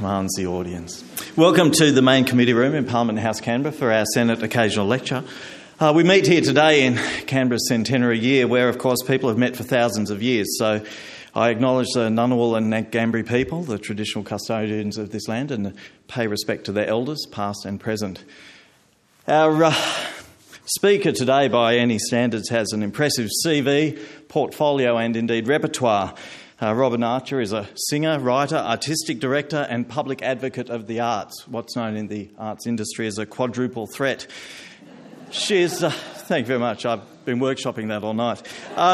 commands the audience. Welcome to the main committee room in Parliament House, Canberra, for our Senate Occasional Lecture. We meet here today in Canberra's centenary year, where, of course, people have met for thousands of years. So I acknowledge the Ngunnawal and Ngambri people, the traditional custodians of this land, and pay respect to their elders, past and present. Our speaker today, by any standards, has an impressive CV, portfolio and indeed repertoire. Robin Archer is a singer, writer, artistic director and public advocate of the arts, what's known in the arts industry as a quadruple threat. She is... thank you very much. I've been workshopping that all night.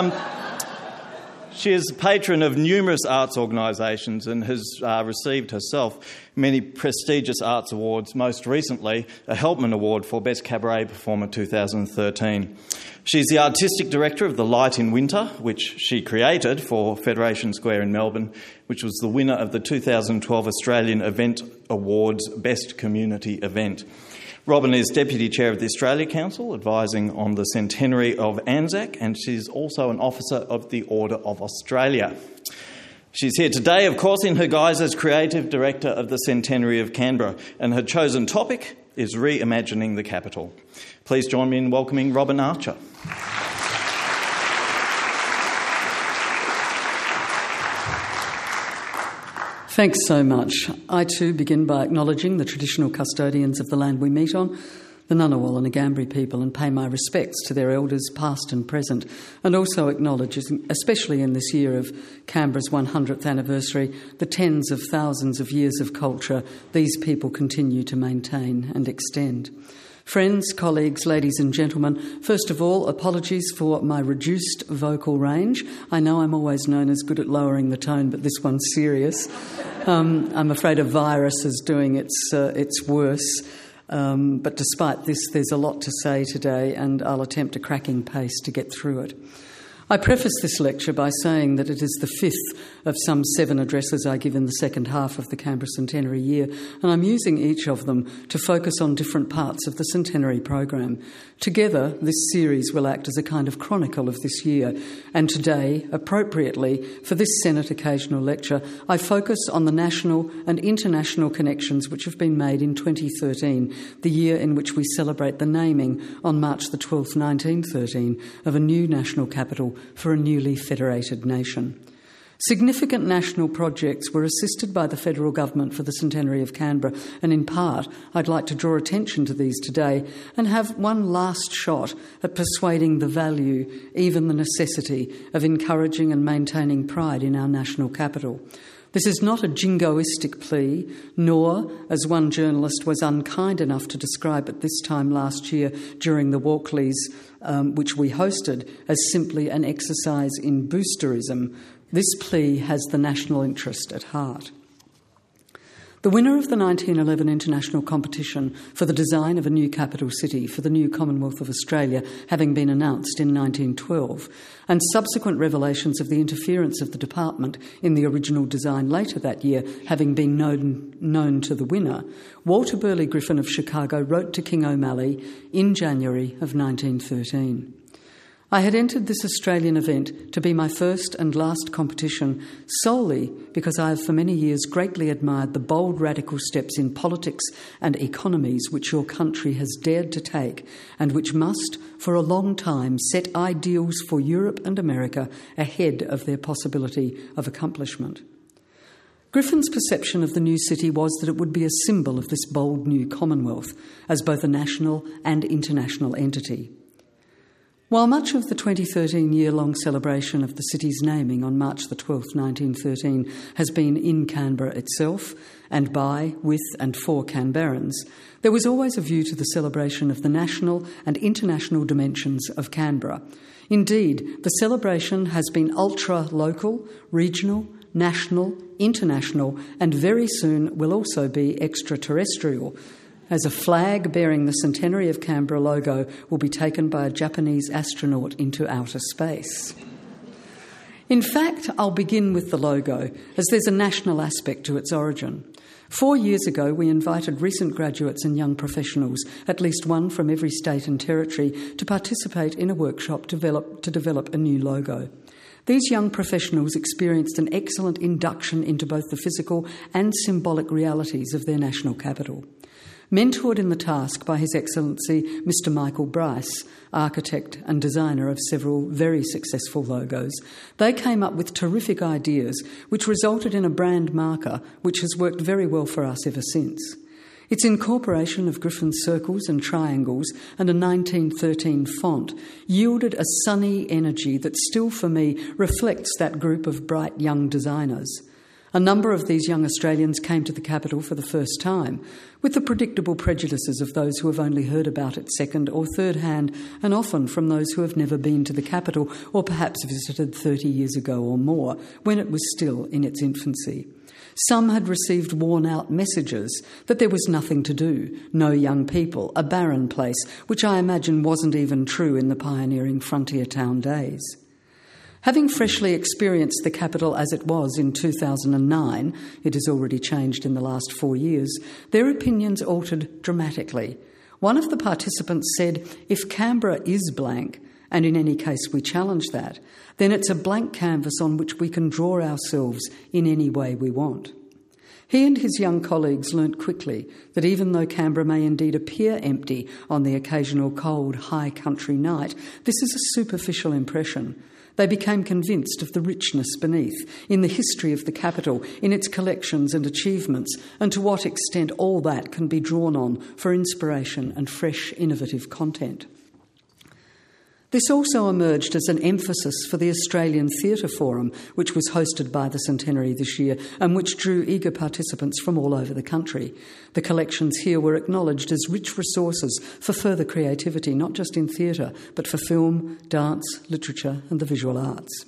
She is a patron of numerous arts organisations and has received herself many prestigious arts awards, most recently a Helpman Award for Best Cabaret Performer 2013. She's the artistic director of The Light in Winter, which she created for Federation Square in Melbourne, which was the winner of the 2012 Australian Event Awards Best Community Event. Robin is Deputy Chair of the Australia Council, advising on the centenary of Anzac, and she's also an officer of the Order of Australia. She's here today, of course, in her guise as Creative Director of the Centenary of Canberra, and her chosen topic is reimagining the capital. Please join me in welcoming Robin Archer. Thanks so much. I too begin by acknowledging the traditional custodians of the land we meet on, the Ngunnawal and Ngambri people, and pay my respects to their elders past and present, and also acknowledge, especially in this year of Canberra's 100th anniversary, the tens of thousands of years of culture these people continue to maintain and extend. Friends, colleagues, ladies and gentlemen, first of all, apologies for my reduced vocal range. I know I'm always known as good at lowering the tone, but this one's serious. I'm afraid a virus is doing its worse. But despite this, there's a lot to say today, and I'll attempt a cracking pace to get through it. I preface this lecture by saying that it is the fifth of some 7 addresses I give in the second half of the Canberra Centenary year, and I'm using each of them to focus on different parts of the Centenary program. Together, this series will act as a kind of chronicle of this year, and today, appropriately, for this Senate Occasional Lecture, I focus on the national and international connections which have been made in 2013, the year in which we celebrate the naming on March the 12th, 1913, of a new national capital for a newly federated nation. Significant national projects were assisted by the federal government for the centenary of Canberra, and in part I'd like to draw attention to these today and have one last shot at persuading the value, even the necessity, of encouraging and maintaining pride in our national capital. This is not a jingoistic plea, nor, as one journalist was unkind enough to describe at this time last year during the Walkleys, which we hosted, as simply an exercise in boosterism. This plea has the national interest at heart. The winner of the 1911 international competition for the design of a new capital city for the new Commonwealth of Australia having been announced in 1912, and subsequent revelations of the interference of the department in the original design later that year having been known to the winner, Walter Burley Griffin of Chicago wrote to King O'Malley in January of 1913. I had entered this Australian event to be my first and last competition solely because I have for many years greatly admired the bold radical steps in politics and economies which your country has dared to take and which must, for a long time, set ideals for Europe and America ahead of their possibility of accomplishment. Griffin's perception of the new city was that it would be a symbol of this bold new Commonwealth as both a national and international entity. While much of the 2013 year-long celebration of the city's naming on March the 12th, 1913 has been in Canberra itself and by, with and for Canberrans, there was always a view to the celebration of the national and international dimensions of Canberra. Indeed, the celebration has been ultra-local, regional, national, international, and very soon will also be extraterrestrial, as a flag bearing the Centenary of Canberra logo will be taken by a Japanese astronaut into outer space. In fact, I'll begin with the logo, as there's a national aspect to its origin. 4 years ago, we invited recent graduates and young professionals, at least one from every state and territory, to participate in a workshop to develop a new logo. These young professionals experienced an excellent induction into both the physical and symbolic realities of their national capital. Mentored in the task by His Excellency Mr. Michael Bryce, architect and designer of several very successful logos, they came up with terrific ideas which resulted in a brand marker which has worked very well for us ever since. Its incorporation of Griffin's circles and triangles and a 1913 font yielded a sunny energy that still, for me, reflects that group of bright young designers. A number of these young Australians came to the capital for the first time, with the predictable prejudices of those who have only heard about it second or third hand, and often from those who have never been to the capital or perhaps visited 30 years ago or more, when it was still in its infancy. Some had received worn-out messages that there was nothing to do, no young people, a barren place, which I imagine wasn't even true in the pioneering frontier town days. Having freshly experienced the capital as it was in 2009, it has already changed in the last 4 years, their opinions altered dramatically. One of the participants said, if Canberra is blank, and in any case we challenge that, then it's a blank canvas on which we can draw ourselves in any way we want. He and his young colleagues learnt quickly that even though Canberra may indeed appear empty on the occasional cold, high country night, this is a superficial impression. They became convinced of the richness beneath, in the history of the capital, in its collections and achievements, and to what extent all that can be drawn on for inspiration and fresh, innovative content. This also emerged as an emphasis for the Australian Theatre Forum, which was hosted by the Centenary this year and which drew eager participants from all over the country. The collections here were acknowledged as rich resources for further creativity, not just in theatre, but for film, dance, literature and the visual arts.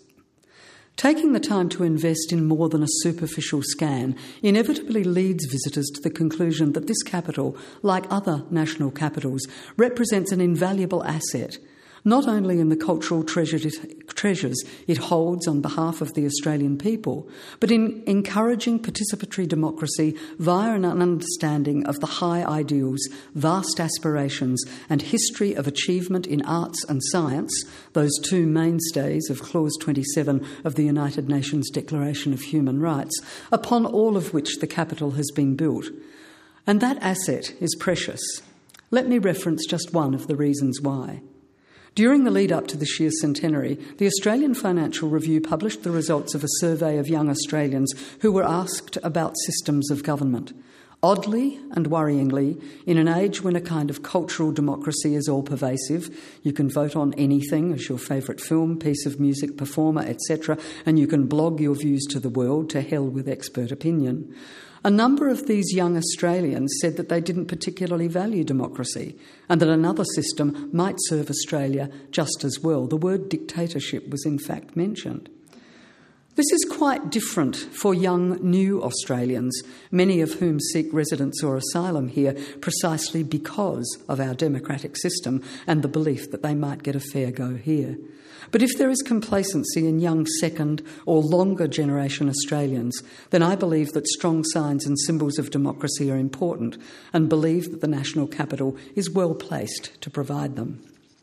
Taking the time to invest in more than a superficial scan inevitably leads visitors to the conclusion that this capital, like other national capitals, represents an invaluable asset, not only in the cultural treasures it holds on behalf of the Australian people, but in encouraging participatory democracy via an understanding of the high ideals, vast aspirations and history of achievement in arts and science, those two mainstays of Clause 27 of the United Nations Declaration of Human Rights, upon all of which the capital has been built. And that asset is precious. Let me reference just one of the reasons why. During the lead-up to this year's centenary, the Australian Financial Review published the results of a survey of young Australians who were asked about systems of government. Oddly and worryingly, in an age when a kind of cultural democracy is all-pervasive, you can vote on anything as your favourite film, piece of music, performer, etc., and you can blog your views to the world, to hell with expert opinion. A number of these young Australians said that they didn't particularly value democracy and that another system might serve Australia just as well. The word dictatorship was in fact mentioned. This is quite different for young new Australians, many of whom seek residence or asylum here precisely because of our democratic system and the belief that they might get a fair go here. But if there is complacency in young second or longer generation Australians, then I believe that strong signs and symbols of democracy are important and believe that the national capital is well placed to provide them.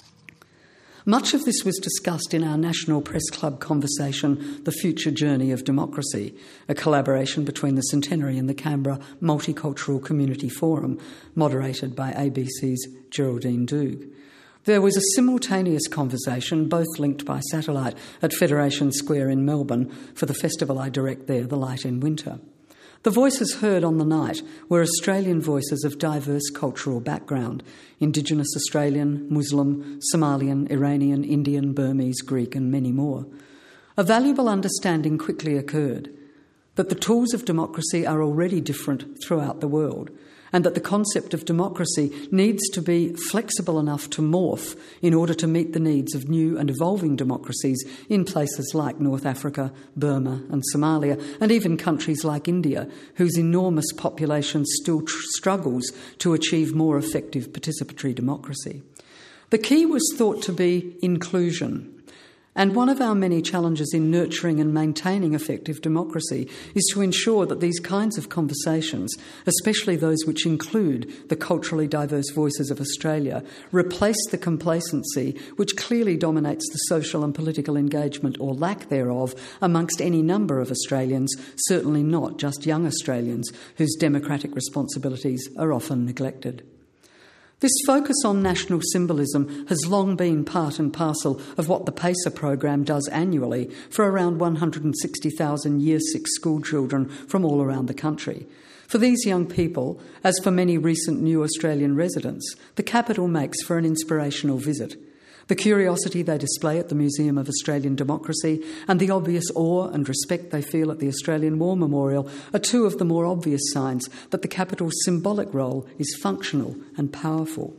Much of this was discussed in our National Press Club conversation, The Future Journey of Democracy, a collaboration between the Centenary and the Canberra Multicultural Community Forum, moderated by ABC's Geraldine Doog. There was a simultaneous conversation, both linked by satellite, at Federation Square in Melbourne for the festival I direct there, The Light in Winter. The voices heard on the night were Australian voices of diverse cultural background: Indigenous Australian, Muslim, Somalian, Iranian, Indian, Burmese, Greek and many more. A valuable understanding quickly occurred that the tools of democracy are already different throughout the world, and that the concept of democracy needs to be flexible enough to morph in order to meet the needs of new and evolving democracies in places like North Africa, Burma and Somalia, and even countries like India, whose enormous population still struggles to achieve more effective participatory democracy. The key was thought to be inclusion. And one of our many challenges in nurturing and maintaining effective democracy is to ensure that these kinds of conversations, especially those which include the culturally diverse voices of Australia, replace the complacency which clearly dominates the social and political engagement or lack thereof amongst any number of Australians, certainly not just young Australians, whose democratic responsibilities are often neglected. This focus on national symbolism has long been part and parcel of what the PACER program does annually for around 160,000 Year 6 school children from all around the country. For these young people, as for many recent new Australian residents, the capital makes for an inspirational visit. The curiosity they display at the Museum of Australian Democracy and the obvious awe and respect they feel at the Australian War Memorial are two of the more obvious signs that the capital's symbolic role is functional and powerful.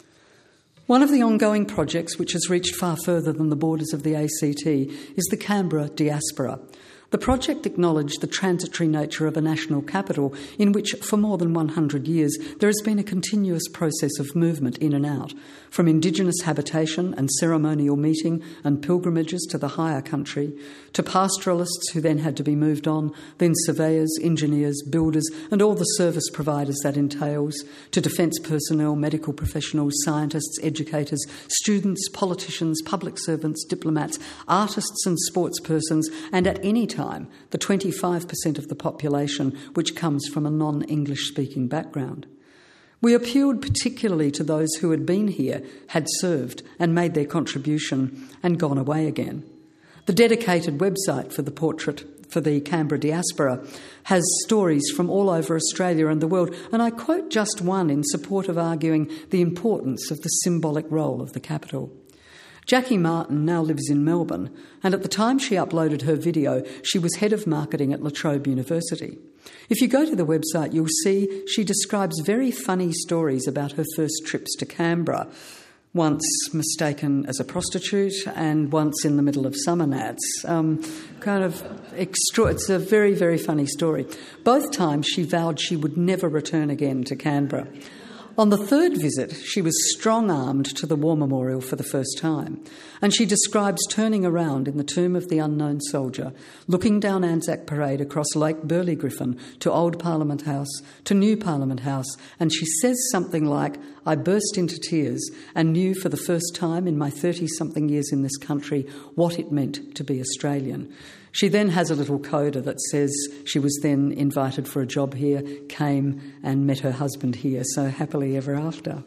One of the ongoing projects which has reached far further than the borders of the ACT is the Canberra Diaspora. The project acknowledged the transitory nature of a national capital in which, for more than 100 years, there has been a continuous process of movement in and out, from Indigenous habitation and ceremonial meeting and pilgrimages to the higher country, to pastoralists who then had to be moved on, then surveyors, engineers, builders, and all the service providers that entails, to defence personnel, medical professionals, scientists, educators, students, politicians, public servants, diplomats, artists and sportspersons, and at any time, the 25% of the population which comes from a non-English speaking background. We appealed particularly to those who had been here, had served and made their contribution and gone away again. The dedicated website for the portrait for the Canberra Diaspora has stories from all over Australia and the world, and I quote just one in support of arguing the importance of the symbolic role of the capital. Jackie Martin now lives in Melbourne, and at the time she uploaded her video, she was head of marketing at La Trobe University. If you go to the website, you'll see she describes very funny stories about her first trips to Canberra, once mistaken as a prostitute and once in the middle of summer nats. It's a very, very funny story. Both times she vowed she would never return again to Canberra. On the third visit, she was strong-armed to the War Memorial for the first time, and she describes turning around in the tomb of the unknown soldier, looking down Anzac Parade across Lake Burley Griffin to Old Parliament House, to New Parliament House, and she says something like, "I burst into tears and knew for the first time in my 30-something years in this country what it meant to be Australian." She then has a little coda that says she was then invited for a job here, came and met her husband here, so happily ever after.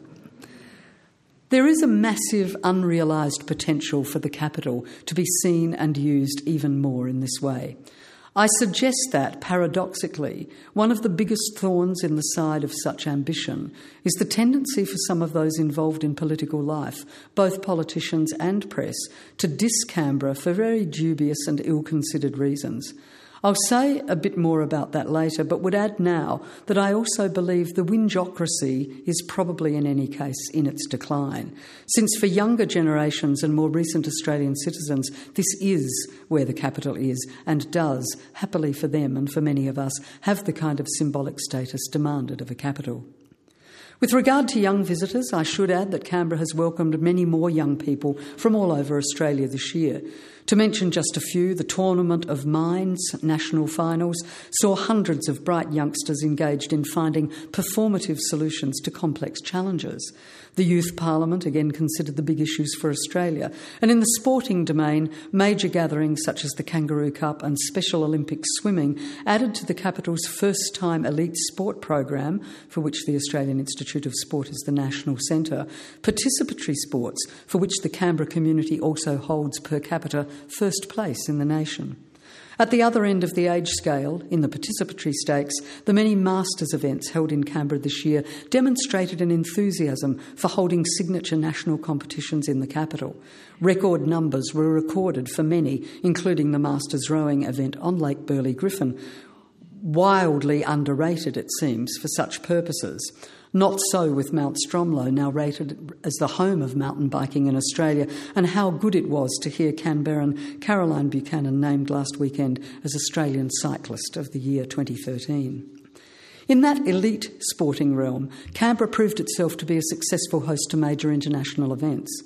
There is a massive unrealised potential for the capital to be seen and used even more in this way. I suggest that, paradoxically, one of the biggest thorns in the side of such ambition is the tendency for some of those involved in political life, both politicians and press, to diss Canberra for very dubious and ill-considered reasons. I'll say a bit more about that later, but would add now that I also believe the whingeocracy is probably in any case in its decline, since for younger generations and more recent Australian citizens, this is where the capital is and does, happily for them and for many of us, have the kind of symbolic status demanded of a capital. With regard to young visitors, I should add that Canberra has welcomed many more young people from all over Australia this year. To mention just a few, the Tournament of Minds national finals saw hundreds of bright youngsters engaged in finding performative solutions to complex challenges. The Youth Parliament again considered the big issues for Australia. And in the sporting domain, major gatherings such as the Kangaroo Cup and Special Olympics swimming added to the capital's first-time elite sport program, for which the Australian Institute of Sport is the national centre, participatory sports, for which the Canberra community also holds per capita first place in the nation. At the other end of the age scale, in the participatory stakes, the many Masters events held in Canberra this year demonstrated an enthusiasm for holding signature national competitions in the capital. Record numbers were recorded for many, including the Masters rowing event on Lake Burley Griffin, wildly underrated, it seems, for such purposes. Not so with Mount Stromlo, now rated as the home of mountain biking in Australia, and how good it was to hear Canberran Caroline Buchanan named last weekend as Australian Cyclist of the Year 2013. In that elite sporting realm, Canberra proved itself to be a successful host to major international events.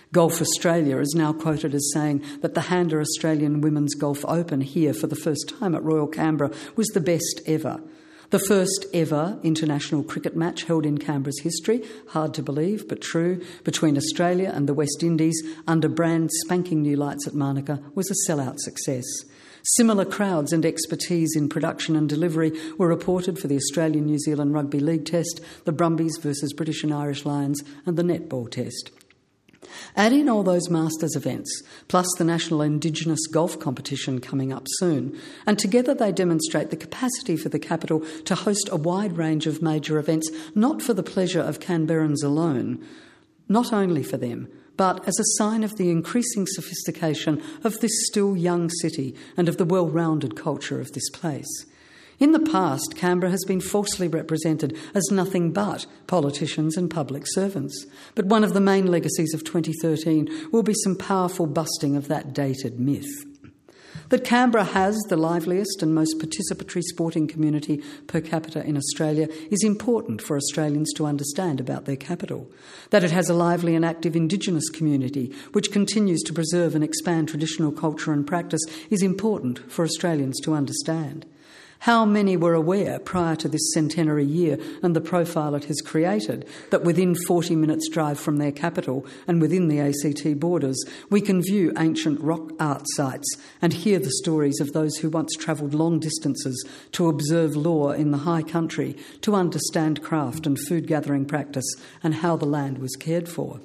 Golf Australia is now quoted as saying that the Handa Australian Women's Golf Open here for the first time at Royal Canberra was the best ever. The first ever international cricket match held in Canberra's history, hard to believe but true, between Australia and the West Indies under brand spanking new lights at Manuka was a sellout success. Similar crowds and expertise in production and delivery were reported for the Australian-New Zealand Rugby League Test, the Brumbies versus British and Irish Lions and the Netball Test. Add in all those Masters events, plus the National Indigenous Golf Competition coming up soon, and together they demonstrate the capacity for the capital to host a wide range of major events, not for the pleasure of Canberrans alone, not only for them, but as a sign of the increasing sophistication of this still young city and of the well-rounded culture of this place. In the past, Canberra has been falsely represented as nothing but politicians and public servants. But one of the main legacies of 2013 will be some powerful busting of that dated myth. That Canberra has the liveliest and most participatory sporting community per capita in Australia is important for Australians to understand about their capital. That it has a lively and active Indigenous community which continues to preserve and expand traditional culture and practice is important for Australians to understand. How many were aware prior to this centenary year and the profile it has created that within 40 minutes' drive from their capital and within the ACT borders, we can view ancient rock art sites and hear the stories of those who once travelled long distances to observe law in the high country, to understand craft and food gathering practice and how the land was cared for.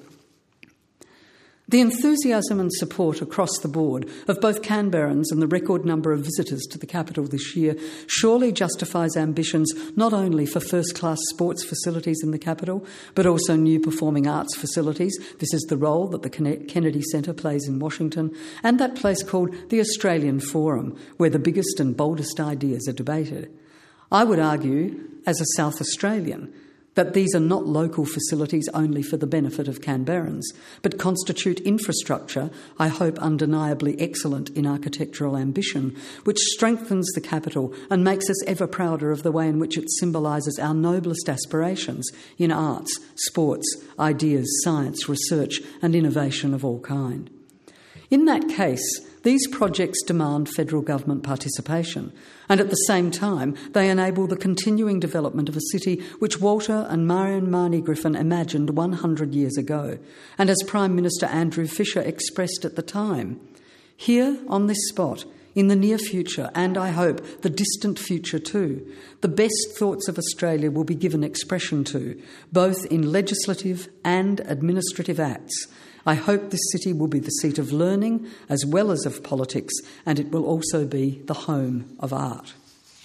The enthusiasm and support across the board of both Canberrans and the record number of visitors to the capital this year surely justifies ambitions not only for first-class sports facilities in the capital, but also new performing arts facilities. This is the role that the Kennedy Centre plays in Washington, and that place called the Australian Forum, where the biggest and boldest ideas are debated. I would argue, as a South Australian, that these are not local facilities only for the benefit of Canberrans, but constitute infrastructure, I hope undeniably excellent in architectural ambition, which strengthens the capital and makes us ever prouder of the way in which it symbolises our noblest aspirations in arts, sports, ideas, science, research and innovation of all kind. In that case, these projects demand federal government participation, and at the same time they enable the continuing development of a city which Walter and Marion Marnie Griffin imagined 100 years ago, and as Prime Minister Andrew Fisher expressed at the time. Here, on this spot, in the near future, and I hope the distant future too, the best thoughts of Australia will be given expression to, both in legislative and administrative acts. I hope this city will be the seat of learning as well as of politics, and it will also be the home of art.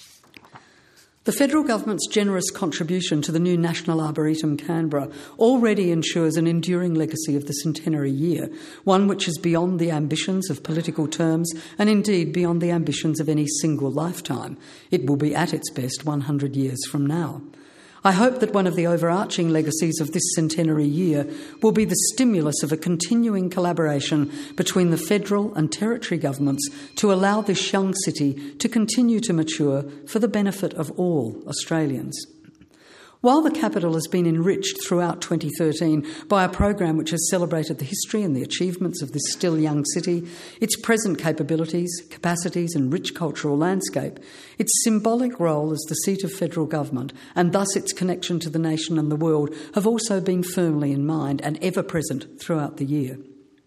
The federal government's generous contribution to the new National Arboretum Canberra already ensures an enduring legacy of the centenary year, one which is beyond the ambitions of political terms and indeed beyond the ambitions of any single lifetime. It will be at its best 100 years from now. I hope that one of the overarching legacies of this centenary year will be the stimulus of a continuing collaboration between the federal and territory governments to allow this young city to continue to mature for the benefit of all Australians. While the capital has been enriched throughout 2013 by a program which has celebrated the history and the achievements of this still young city, its present capabilities, capacities and rich cultural landscape, its symbolic role as the seat of federal government and thus its connection to the nation and the world have also been firmly in mind and ever present throughout the year.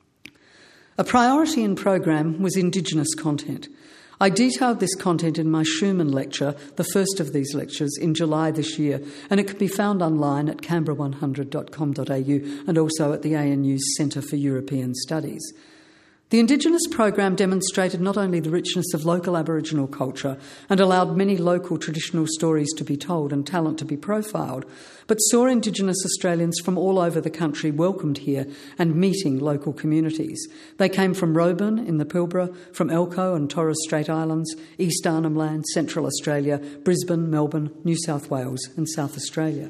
A priority in program was Indigenous content. I detailed this content in my Schumann lecture, the first of these lectures, in July this year, and it can be found online at canberra100.com.au and also at the ANU's Centre for European Studies. The Indigenous program demonstrated not only the richness of local Aboriginal culture and allowed many local traditional stories to be told and talent to be profiled, but saw Indigenous Australians from all over the country welcomed here and meeting local communities. They came from Roebourne in the Pilbara, from Elcho and Torres Strait Islands, East Arnhem Land, Central Australia, Brisbane, Melbourne, New South Wales and South Australia.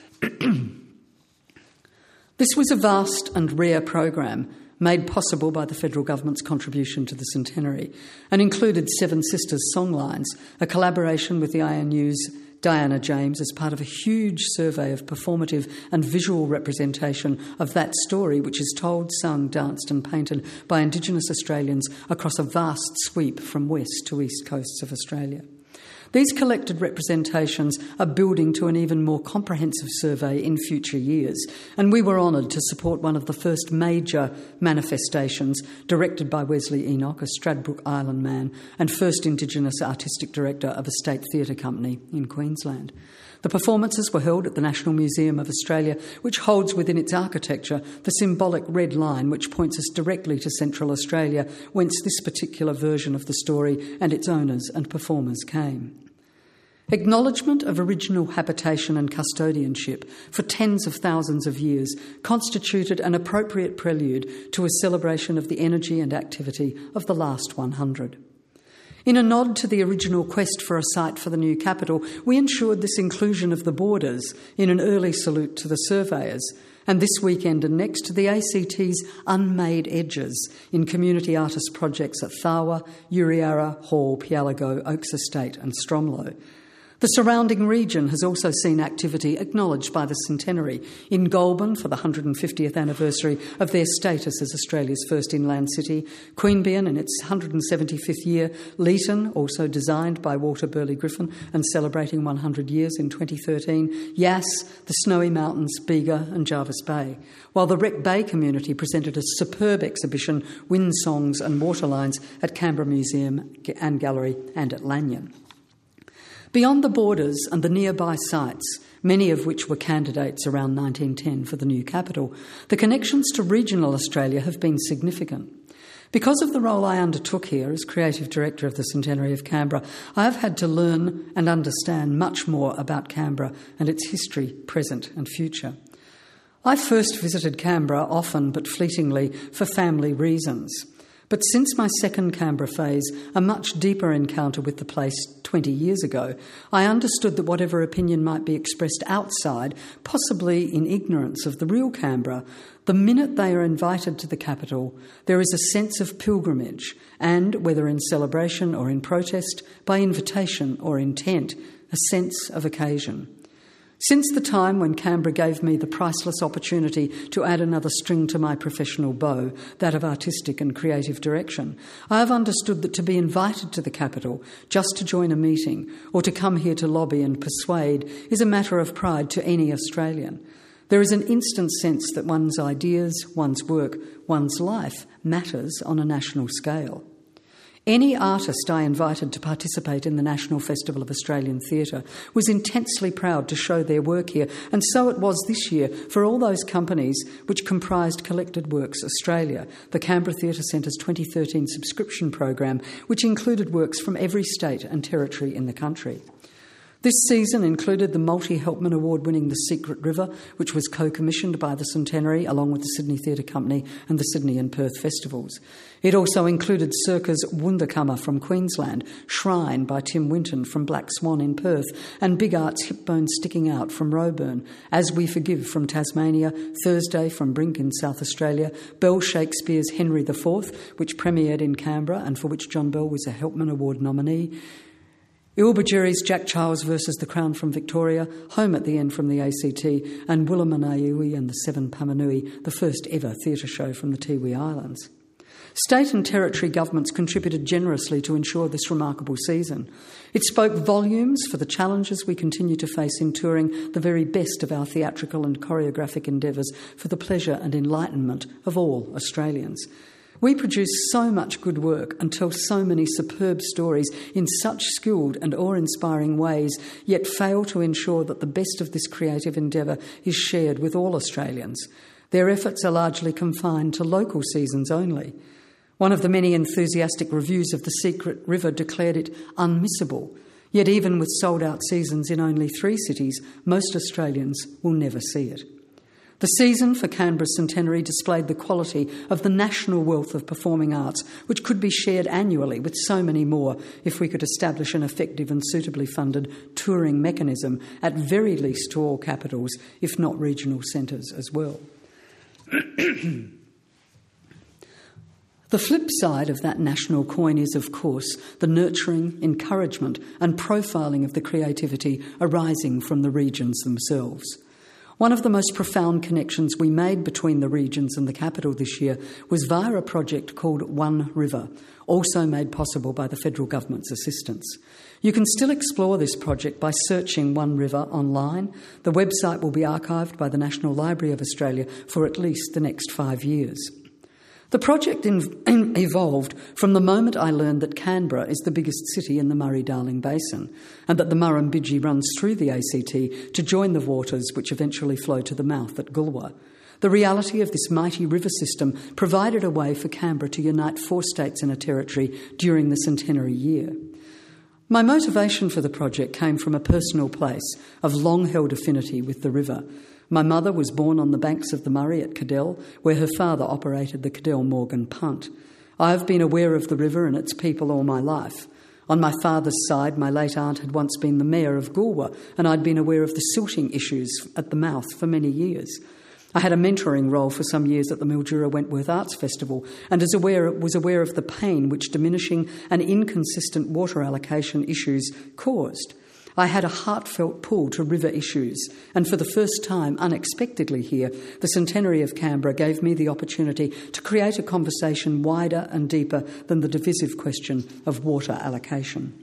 This was a vast and rare program, made possible by the federal government's contribution to the centenary, and included Seven Sisters Songlines, a collaboration with the INU's Diana James as part of a huge survey of performative and visual representation of that story, which is told, sung, danced and painted by Indigenous Australians across a vast sweep from west to east coasts of Australia. These collected representations are building to an even more comprehensive survey in future years, and we were honoured to support one of the first major manifestations directed by Wesley Enoch, a Stradbroke Island man and first Indigenous artistic director of a state theatre company in Queensland. The performances were held at the National Museum of Australia, which holds within its architecture the symbolic red line which points us directly to Central Australia, whence this particular version of the story and its owners and performers came. Acknowledgement of original habitation and custodianship for tens of thousands of years constituted an appropriate prelude to a celebration of the energy and activity of the last 100. In a nod to the original quest for a site for the new capital, we ensured this inclusion of the borders in an early salute to the surveyors, and this weekend and next to the ACT's Unmade Edges in community artist projects at Tharwa, Uriara, Hall, Pialago, Oaks Estate and Stromlo. The surrounding region has also seen activity acknowledged by the centenary. In Goulburn, for the 150th anniversary of their status as Australia's first inland city, Queanbeyan in its 175th year, Leeton, also designed by Walter Burley Griffin and celebrating 100 years in 2013, Yass, the Snowy Mountains, Bega and Jarvis Bay, while the Wreck Bay community presented a superb exhibition, Wind Songs and Waterlines, at Canberra Museum and Gallery and at Lanyon. Beyond the borders and the nearby sites, many of which were candidates around 1910 for the new capital, the connections to regional Australia have been significant. Because of the role I undertook here as Creative Director of the Centenary of Canberra, I have had to learn and understand much more about Canberra and its history, present and future. I first visited Canberra often but fleetingly for family reasons. But since my second Canberra phase, a much deeper encounter with the place 20 years ago, I understood that whatever opinion might be expressed outside, possibly in ignorance of the real Canberra, the minute they are invited to the capital, there is a sense of pilgrimage and, whether in celebration or in protest, by invitation or intent, a sense of occasion. Since the time when Canberra gave me the priceless opportunity to add another string to my professional bow, that of artistic and creative direction, I have understood that to be invited to the capital just to join a meeting or to come here to lobby and persuade is a matter of pride to any Australian. There is an instant sense that one's ideas, one's work, one's life matters on a national scale. Any artist I invited to participate in the National Festival of Australian Theatre was intensely proud to show their work here, and so it was this year for all those companies which comprised Collected Works Australia, the Canberra Theatre Centre's 2013 subscription program, which included works from every state and territory in the country. This season included the multi-Helpman Award-winning The Secret River, which was co-commissioned by the Centenary along with the Sydney Theatre Company and the Sydney and Perth festivals. It also included Circa's Wunderkammer from Queensland, Shrine by Tim Winton from Black Swan in Perth, and Big Art's Hip Bone Sticking Out from Roebourne, As We Forgive from Tasmania, Thursday from Brink in South Australia, Bell Shakespeare's Henry IV, which premiered in Canberra and for which John Bell was a Helpman Award nominee, Ilbajiri's Jack Charles versus the Crown from Victoria, Home at the End from the ACT, and Willamanaiui and the Seven Pamanui, the first ever theatre show from the Tiwi Islands. State and territory governments contributed generously to ensure this remarkable season. It spoke volumes for the challenges we continue to face in touring the very best of our theatrical and choreographic endeavours for the pleasure and enlightenment of all Australians. We produce so much good work and tell so many superb stories in such skilled and awe-inspiring ways, yet fail to ensure that the best of this creative endeavour is shared with all Australians. Their efforts are largely confined to local seasons only. One of the many enthusiastic reviews of The Secret River declared it unmissable, yet even with sold-out seasons in only 3 cities, most Australians will never see it. The season for Canberra's centenary displayed the quality of the national wealth of performing arts, which could be shared annually with so many more if we could establish an effective and suitably funded touring mechanism, at very least to all capitals, if not regional centres as well. The flip side of that national coin is, of course, the nurturing, encouragement and profiling of the creativity arising from the regions themselves. One of the most profound connections we made between the regions and the capital this year was via a project called One River, also made possible by the federal government's assistance. You can still explore this project by searching One River online. The website will be archived by the National Library of Australia for at least the next 5 years. The project evolved from the moment I learned that Canberra is the biggest city in the Murray-Darling Basin and that the Murrumbidgee runs through the ACT to join the waters which eventually flow to the mouth at Goolwa. The reality of this mighty river system provided a way for Canberra to unite 4 states in a territory during the centenary year. My motivation for the project came from a personal place of long-held affinity with the river. My mother was born on the banks of the Murray at Cadell, where her father operated the Cadell Morgan Punt. I have been aware of the river and its people all my life. On my father's side, my late aunt had once been the mayor of Goolwa, and I'd been aware of the silting issues at the mouth for many years. I had a mentoring role for some years at the Mildura Wentworth Arts Festival and was aware of the pain which diminishing and inconsistent water allocation issues caused. I had a heartfelt pull to river issues, and for the first time, unexpectedly here, the centenary of Canberra gave me the opportunity to create a conversation wider and deeper than the divisive question of water allocation.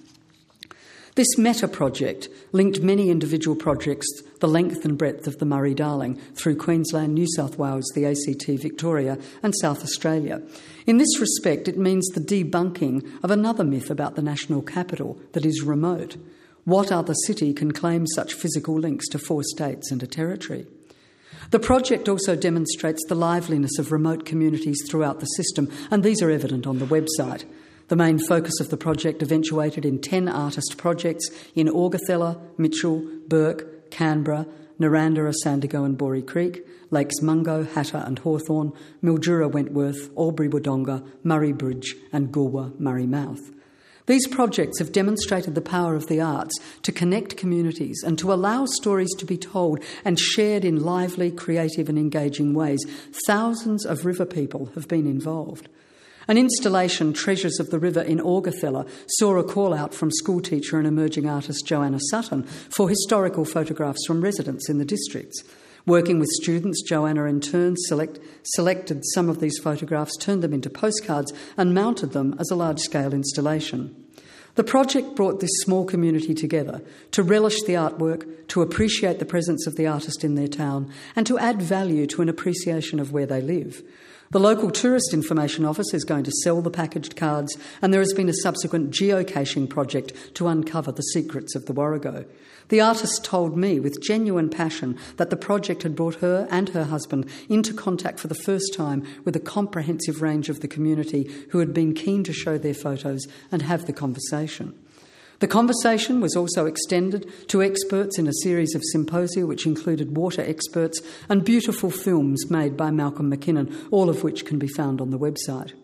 This meta-project linked many individual projects the length and breadth of the Murray-Darling through Queensland, New South Wales, the ACT, Victoria and South Australia. In this respect, it means the debunking of another myth about the national capital that is remote. What other city can claim such physical links to 4 states and a territory? The project also demonstrates the liveliness of remote communities throughout the system, and these are evident on the website. The main focus of the project eventuated in 10 artist projects in Augathella, Mitchell, Burke, Canberra, Narrandera, Sandigo and Borey Creek, Lakes Mungo, Hatter and Hawthorn, Mildura Wentworth, Albury Wodonga, Murray Bridge and Goolwa Murray Mouth. These projects have demonstrated the power of the arts to connect communities and to allow stories to be told and shared in lively, creative and engaging ways. Thousands of river people have been involved. An installation, Treasures of the River in Augathella, saw a call-out from schoolteacher and emerging artist Joanna Sutton for historical photographs from residents in the districts. Working with students, Joanna in turn selected some of these photographs, turned them into postcards and mounted them as a large-scale installation. The project brought this small community together to relish the artwork, to appreciate the presence of the artist in their town and to add value to an appreciation of where they live. The local tourist information office is going to sell the packaged cards, and there has been a subsequent geocaching project to uncover the secrets of the Warrego. The artist told me with genuine passion that the project had brought her and her husband into contact for the first time with a comprehensive range of the community who had been keen to show their photos and have the conversation. The conversation was also extended to experts in a series of symposia which included water experts and beautiful films made by Malcolm McKinnon, all of which can be found on the website.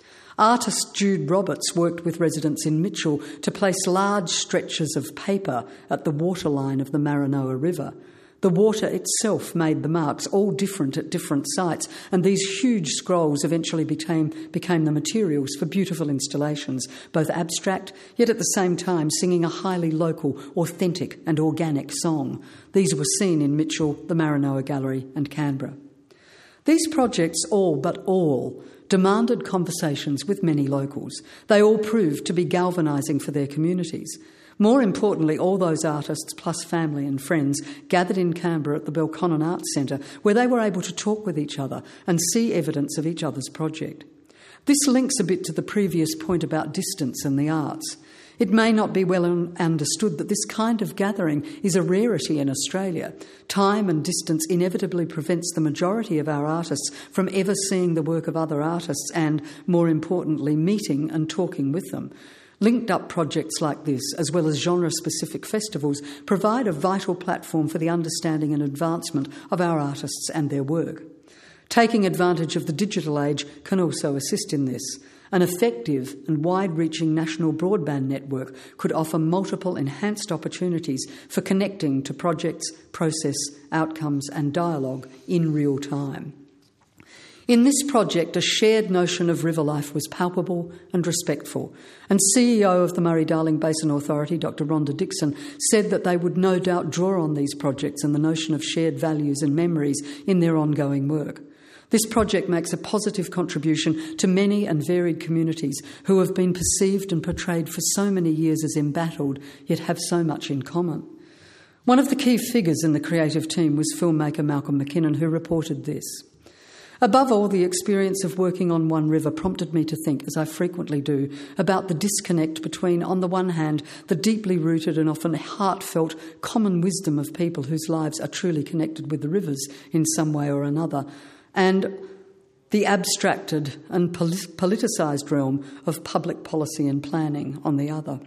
Artist Jude Roberts worked with residents in Mitchell to place large stretches of paper at the waterline of the Maranoa River. The water itself made the marks, all different at different sites, and these huge scrolls eventually became the materials for beautiful installations, both abstract, yet at the same time singing a highly local, authentic and organic song. These were seen in Mitchell, the Maranoa Gallery and Canberra. These projects, all but all, demanded conversations with many locals. They all proved to be galvanising for their communities. More importantly, all those artists, plus family and friends, gathered in Canberra at the Belconnen Arts Centre, where they were able to talk with each other and see evidence of each other's project. This links a bit to the previous point about distance and the arts. It may not be well understood that this kind of gathering is a rarity in Australia. Time and distance inevitably prevents the majority of our artists from ever seeing the work of other artists and, more importantly, meeting and talking with them. Linked-up projects like this, as well as genre-specific festivals, provide a vital platform for the understanding and advancement of our artists and their work. Taking advantage of the digital age can also assist in this. An effective and wide-reaching national broadband network could offer multiple enhanced opportunities for connecting to projects, process, outcomes and dialogue in real time. In this project, a shared notion of river life was palpable and respectful, and CEO of the Murray-Darling Basin Authority, Dr. Rhonda Dixon, said that they would no doubt draw on these projects and the notion of shared values and memories in their ongoing work. This project makes a positive contribution to many and varied communities who have been perceived and portrayed for so many years as embattled, yet have so much in common. One of the key figures in the creative team was filmmaker Malcolm McKinnon, who reported this. Above all, the experience of working on One River prompted me to think, as I frequently do, about the disconnect between, on the one hand, the deeply rooted and often heartfelt common wisdom of people whose lives are truly connected with the rivers in some way or another, and the abstracted and politicised realm of public policy and planning on the other.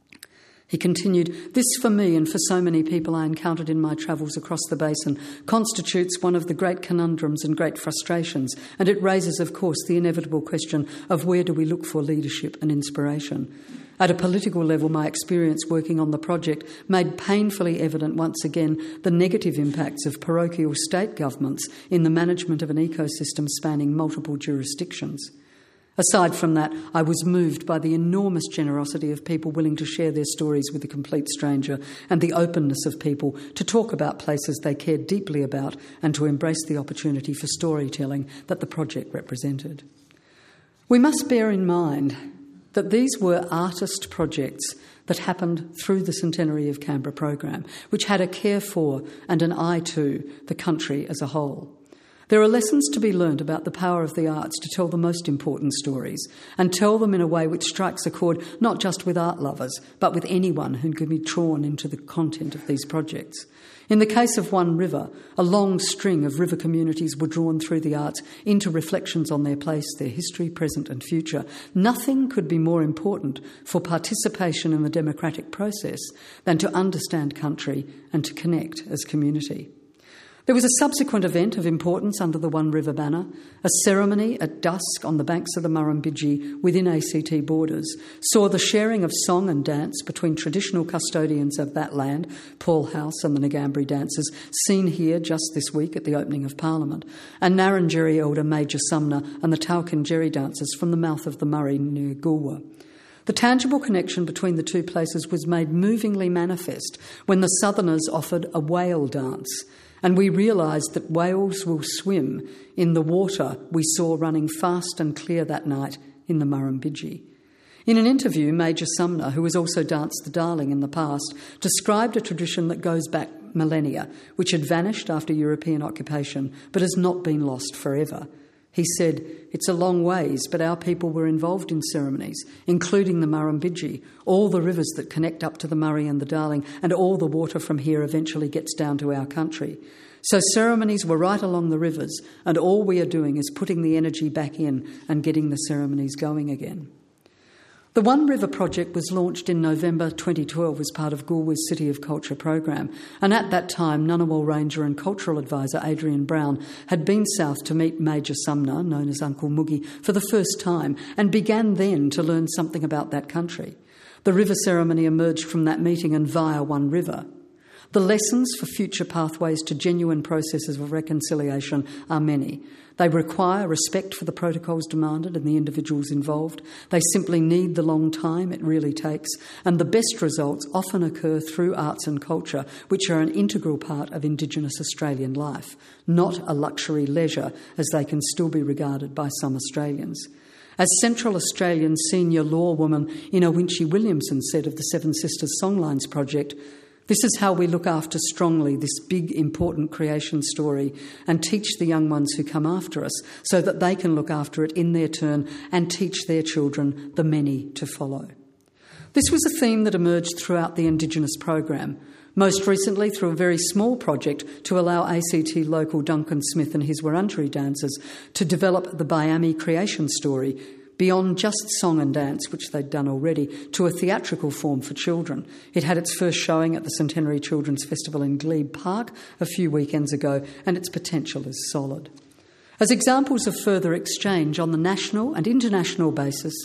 He continued, "This for me and for so many people I encountered in my travels across the basin constitutes one of the great conundrums and great frustrations, and it raises, of course, the inevitable question of where do we look for leadership and inspiration. At a political level, my experience working on the project made painfully evident once again the negative impacts of parochial state governments in the management of an ecosystem spanning multiple jurisdictions. Aside from that, I was moved by the enormous generosity of people willing to share their stories with a complete stranger and the openness of people to talk about places they cared deeply about and to embrace the opportunity for storytelling that the project represented." We must bear in mind that these were artist projects that happened through the Centenary of Canberra program, which had a care for and an eye to the country as a whole. There are lessons to be learned about the power of the arts to tell the most important stories and tell them in a way which strikes a chord not just with art lovers, but with anyone who can be drawn into the content of these projects. In the case of One River, a long string of river communities were drawn through the arts into reflections on their place, their history, present and future. Nothing could be more important for participation in the democratic process than to understand country and to connect as community. There was a subsequent event of importance under the One River banner. A ceremony at dusk on the banks of the Murrumbidgee within ACT borders saw the sharing of song and dance between traditional custodians of that land, Paul House and the Ngambri dancers, seen here just this week at the opening of Parliament, and Ngarrindjeri elder Major Sumner and the Talkinjeri dancers from the mouth of the Murray near Goolwa. The tangible connection between the two places was made movingly manifest when the Southerners offered a whale dance, and we realised that whales will swim in the water we saw running fast and clear that night in the Murrumbidgee. In an interview, Major Sumner, who has also danced the Darling in the past, described a tradition that goes back millennia, which had vanished after European occupation but has not been lost forever. He said, "It's a long ways, but our people were involved in ceremonies, including the Murrumbidgee, all the rivers that connect up to the Murray and the Darling, and all the water from here eventually gets down to our country. So ceremonies were right along the rivers, and all we are doing is putting the energy back in and getting the ceremonies going again." The One River project was launched in November 2012 as part of Goolwa's City of Culture program, and at that time Ngunnawal Ranger and Cultural Advisor Adrian Brown had been south to meet Major Sumner, known as Uncle Moogie, for the first time, and began then to learn something about that country. The river ceremony emerged from that meeting and via One River. The lessons for future pathways to genuine processes of reconciliation are many. They require respect for the protocols demanded and the individuals involved. They simply need the long time it really takes. And the best results often occur through arts and culture, which are an integral part of Indigenous Australian life, not a luxury leisure as they can still be regarded by some Australians. As Central Australian senior law woman Ina Winchie Williamson said of the Seven Sisters Songlines project, "This is how we look after strongly this big, important creation story and teach the young ones who come after us so that they can look after it in their turn and teach their children, the many, to follow." This was a theme that emerged throughout the Indigenous program, most recently through a very small project to allow ACT local Duncan Smith and his Wurundjeri dancers to develop the Biami creation story beyond just song and dance, which they'd done already, to a theatrical form for children. It had its first showing at the Centenary Children's Festival in Glebe Park a few weekends ago, and its potential is solid. As examples of further exchange on the national and international basis,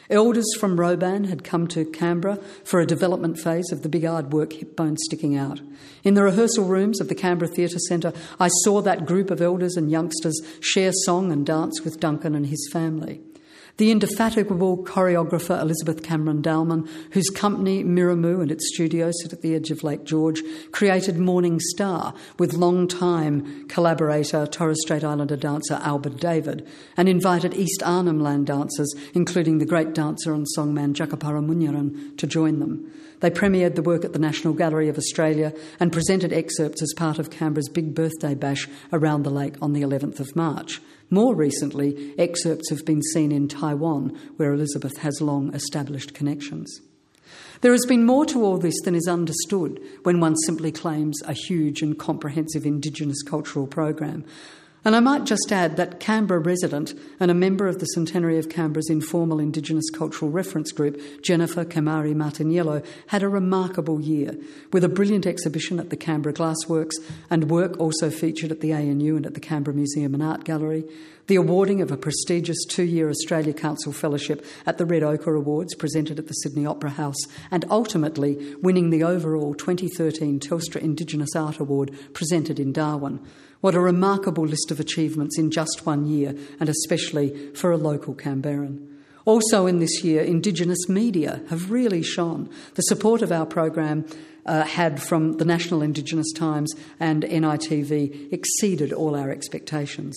Elders from Roban had come to Canberra for a development phase of the big aardwork hip bone sticking out. In the rehearsal rooms of the Canberra Theatre Centre, I saw that group of elders and youngsters share song and dance with Duncan and his family. The indefatigable choreographer Elizabeth Cameron Dalman, whose company Miramu and its studio sit at the edge of Lake George, created Morning Star with long-time collaborator Torres Strait Islander dancer Albert David, and invited East Arnhem Land dancers, including the great dancer and songman Jakapara Munyaran, to join them. They premiered the work at the National Gallery of Australia and presented excerpts as part of Canberra's big birthday bash around the lake on the 11th of March. More recently, excerpts have been seen in Taiwan, where Elizabeth has long established connections. There has been more to all this than is understood when one simply claims a huge and comprehensive Indigenous cultural program. And I might just add that Canberra resident and a member of the Centenary of Canberra's informal Indigenous cultural reference group, Jennifer Kamari Martiniello, had a remarkable year, with a brilliant exhibition at the Canberra Glassworks and work also featured at the ANU and at the Canberra Museum and Art Gallery, the awarding of a prestigious 2-year Australia Council Fellowship at the Red Ochre Awards presented at the Sydney Opera House, and ultimately winning the overall 2013 Telstra Indigenous Art Award presented in Darwin. What a remarkable list of achievements in just 1 year, and especially for a local Canberran. Also in this year, Indigenous media have really shone. The support of our program had from the National Indigenous Times and NITV exceeded all our expectations.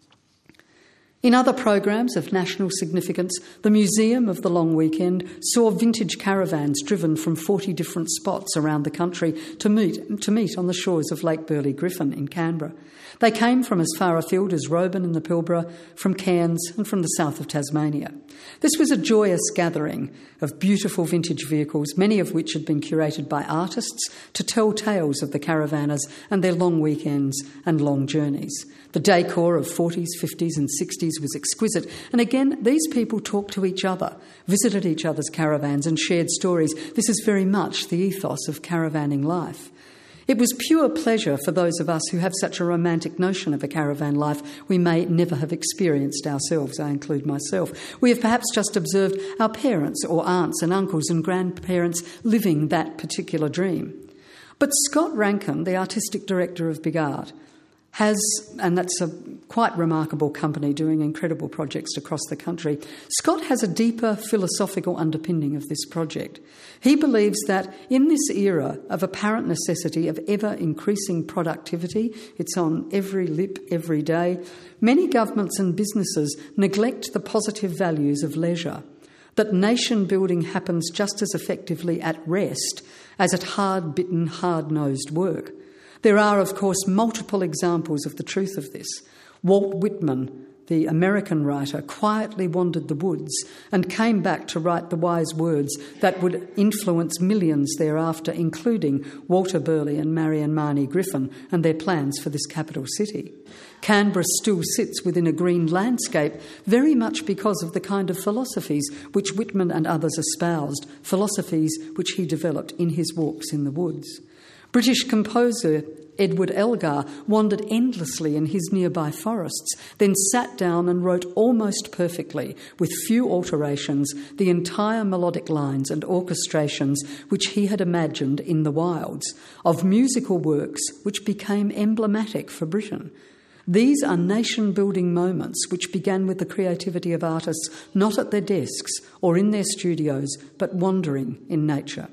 In other programs of national significance, the Museum of the Long Weekend saw vintage caravans driven from 40 different spots around the country to meet on the shores of Lake Burley Griffin in Canberra. They came from as far afield as Roban in the Pilbara, from Cairns and from the south of Tasmania. This was a joyous gathering of beautiful vintage vehicles, many of which had been curated by artists to tell tales of the caravanners and their long weekends and long journeys. The decor of 40s, 50s and 60s was exquisite, and again, these people talked to each other, visited each other's caravans and shared stories. This is very much the ethos of caravanning life. It was pure pleasure for those of us who have such a romantic notion of a caravan life we may never have experienced ourselves. I include myself. We have perhaps just observed our parents or aunts and uncles and grandparents living that particular dream. But Scott Rankin, the artistic director of Big Art, has, and that's a quite remarkable company doing incredible projects across the country, Scott has a deeper philosophical underpinning of this project. He believes that in this era of apparent necessity of ever-increasing productivity, it's on every lip every day, many governments and businesses neglect the positive values of leisure, that nation-building happens just as effectively at rest as at hard-bitten, hard-nosed work. There are, of course, multiple examples of the truth of this. Walt Whitman, the American writer, quietly wandered the woods and came back to write the wise words that would influence millions thereafter, including Walter Burley and Marion Marnie Griffin and their plans for this capital city. Canberra still sits within a green landscape very much because of the kind of philosophies which Whitman and others espoused, philosophies which he developed in his walks in the woods. British composer Edward Elgar wandered endlessly in his nearby forests, then sat down and wrote almost perfectly, with few alterations, the entire melodic lines and orchestrations which he had imagined in the wilds, of musical works which became emblematic for Britain. These are nation-building moments which began with the creativity of artists not at their desks or in their studios, but wandering in nature.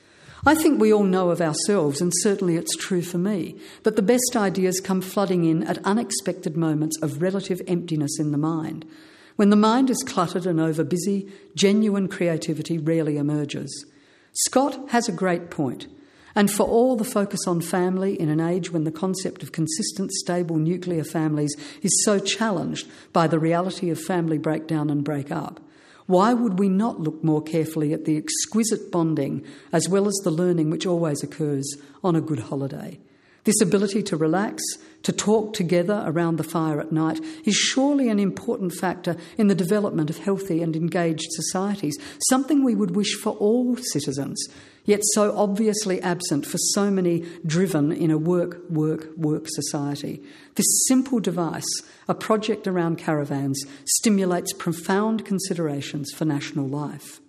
I think we all know of ourselves, and certainly it's true for me, that the best ideas come flooding in at unexpected moments of relative emptiness in the mind. When the mind is cluttered and overbusy, genuine creativity rarely emerges. Scott has a great point, and for all the focus on family in an age when the concept of consistent, stable nuclear families is so challenged by the reality of family breakdown and break-up, why would we not look more carefully at the exquisite bonding as well as the learning which always occurs on a good holiday? This ability to relax, to talk together around the fire at night, is surely an important factor in the development of healthy and engaged societies, something we would wish for all citizens, yet so obviously absent for so many driven in a work society. This simple device, a project around caravans, stimulates profound considerations for national life.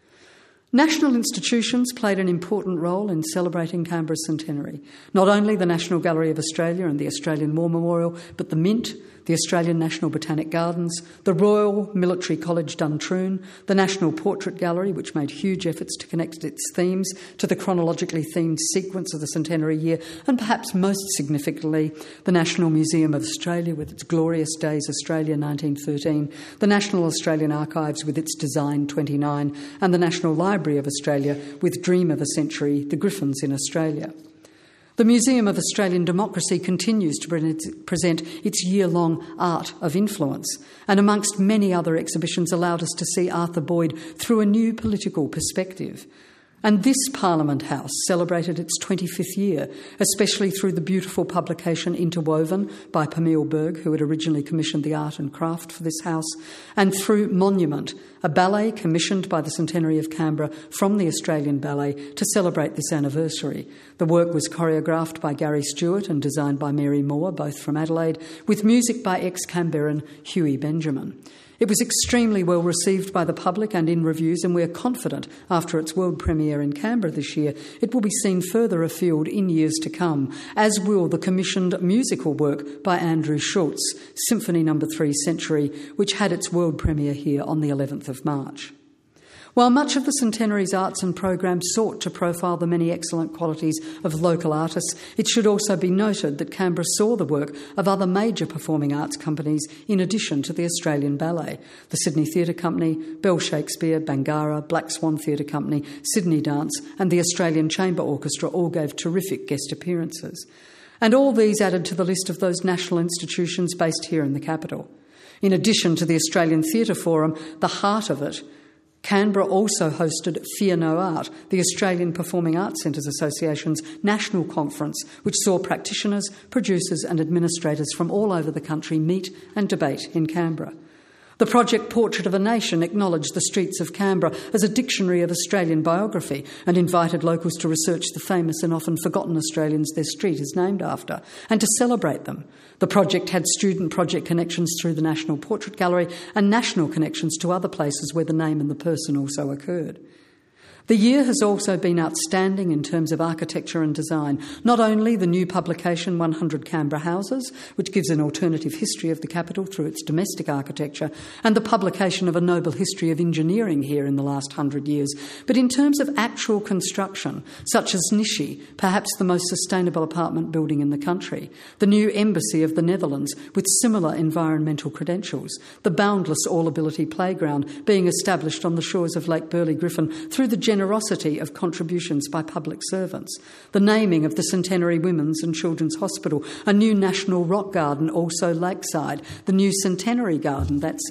National institutions played an important role in celebrating Canberra's centenary. Not only the National Gallery of Australia and the Australian War Memorial, but the Mint, the Australian National Botanic Gardens, the Royal Military College Duntroon, the National Portrait Gallery, which made huge efforts to connect its themes to the chronologically themed sequence of the centenary year, and perhaps most significantly, the National Museum of Australia with its Glorious Days Australia 1913, the National Australian Archives with its Design 29, and the National Library of Australia with Dream of a Century, the Griffins in Australia. The Museum of Australian Democracy continues to present its year-long art of influence, and amongst many other exhibitions allowed us to see Arthur Boyd through a new political perspective. And this Parliament House celebrated its 25th year, especially through the beautiful publication Interwoven by Pamela Berg, who had originally commissioned the art and craft for this house, and through Monument, a ballet commissioned by the Centenary of Canberra from the Australian Ballet to celebrate this anniversary. The work was choreographed by Gary Stewart and designed by Mary Moore, both from Adelaide, with music by ex-Canberran Huey Benjamin. It was extremely well received by the public and in reviews, and we are confident after its world premiere in Canberra this year, it will be seen further afield in years to come, as will the commissioned musical work by Andrew Schultz, Symphony No. 3 Century, which had its world premiere here on the 11th of March. While much of the Centenary's arts and programs sought to profile the many excellent qualities of local artists, it should also be noted that Canberra saw the work of other major performing arts companies in addition to the Australian Ballet. The Sydney Theatre Company, Bell Shakespeare, Bangarra, Black Swan Theatre Company, Sydney Dance and the Australian Chamber Orchestra all gave terrific guest appearances. And all these added to the list of those national institutions based here in the capital. In addition to the Australian Theatre Forum, the heart of it, Canberra also hosted Fear No Art, the Australian Performing Arts Centres Association's national conference, which saw practitioners, producers and administrators from all over the country meet and debate in Canberra. The project Portrait of a Nation acknowledged the streets of Canberra as a dictionary of Australian biography and invited locals to research the famous and often forgotten Australians their street is named after and to celebrate them. The project had student project connections through the National Portrait Gallery and national connections to other places where the name and the person also occurred. The year has also been outstanding in terms of architecture and design. Not only the new publication 100 Canberra Houses, which gives an alternative history of the capital through its domestic architecture, and the publication of a noble history of engineering here in the last 100 years, but in terms of actual construction, such as Nishi, perhaps the most sustainable apartment building in the country, the new embassy of the Netherlands with similar environmental credentials, the boundless all-ability playground being established on the shores of Lake Burley Griffin through the generosity of contributions by public servants, the naming of the Centenary Women's and Children's Hospital, a new national rock garden also lakeside, the new Centenary Garden, that's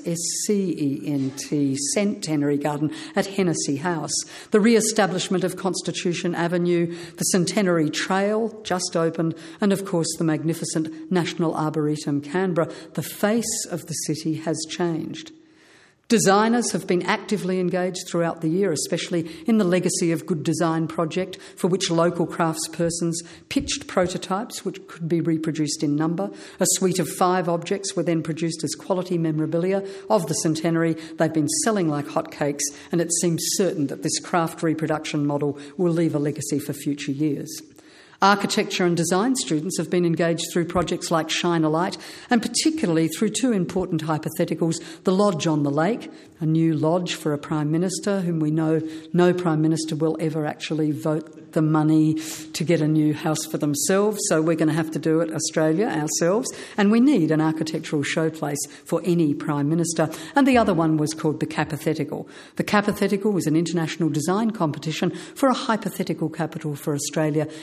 SCENT, Centenary Garden at Hennessy House, the re-establishment of Constitution Avenue, the Centenary Trail, just opened, and of course the magnificent National Arboretum Canberra. The face of the city has changed. Designers have been actively engaged throughout the year, especially in the Legacy of Good Design project, for which local craftspersons pitched prototypes which could be reproduced in number. A suite of 5 objects were then produced as quality memorabilia of the centenary. They've been selling like hotcakes, and it seems certain that this craft reproduction model will leave a legacy for future years. Architecture and design students have been engaged through projects like Shine a Light, and particularly through 2 important hypotheticals, the Lodge on the Lake, a new lodge for a Prime Minister whom we know no Prime Minister will ever actually vote the money to get a new house for themselves, so we're going to have to do it, Australia, ourselves, and we need an architectural showplace for any Prime Minister. And the other one was called the Capathetical. The Capathetical was an international design competition for a hypothetical capital for Australia in the 21st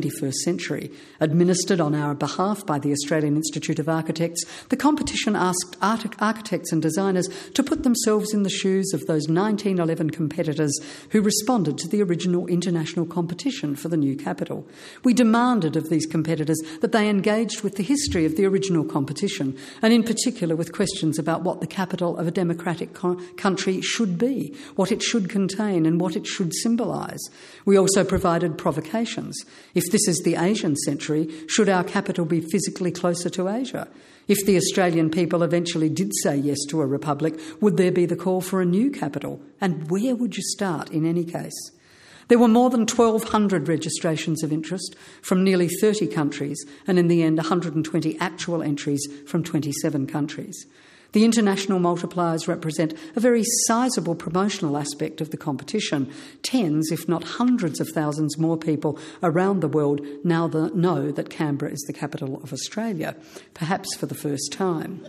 21st century. Administered on our behalf by the Australian Institute of Architects, the competition asked architects and designers to put themselves in the shoes of those 1911 competitors who responded to the original international competition for the new capital. We demanded of these competitors that they engaged with the history of the original competition, and in particular with questions about what the capital of a democratic country should be, what it should contain and what it should symbolise. We also provided provocations. If this is the Asian century, should our capital be physically closer to Asia? If the Australian people eventually did say yes to a republic, would there be the call for a new capital? And where would you start in any case? There were more than 1,200 registrations of interest from nearly 30 countries, and in the end 120 actual entries from 27 countries. The international multipliers represent a very sizable promotional aspect of the competition. Tens, if not hundreds of thousands more people around the world now know that Canberra is the capital of Australia, perhaps for the first time.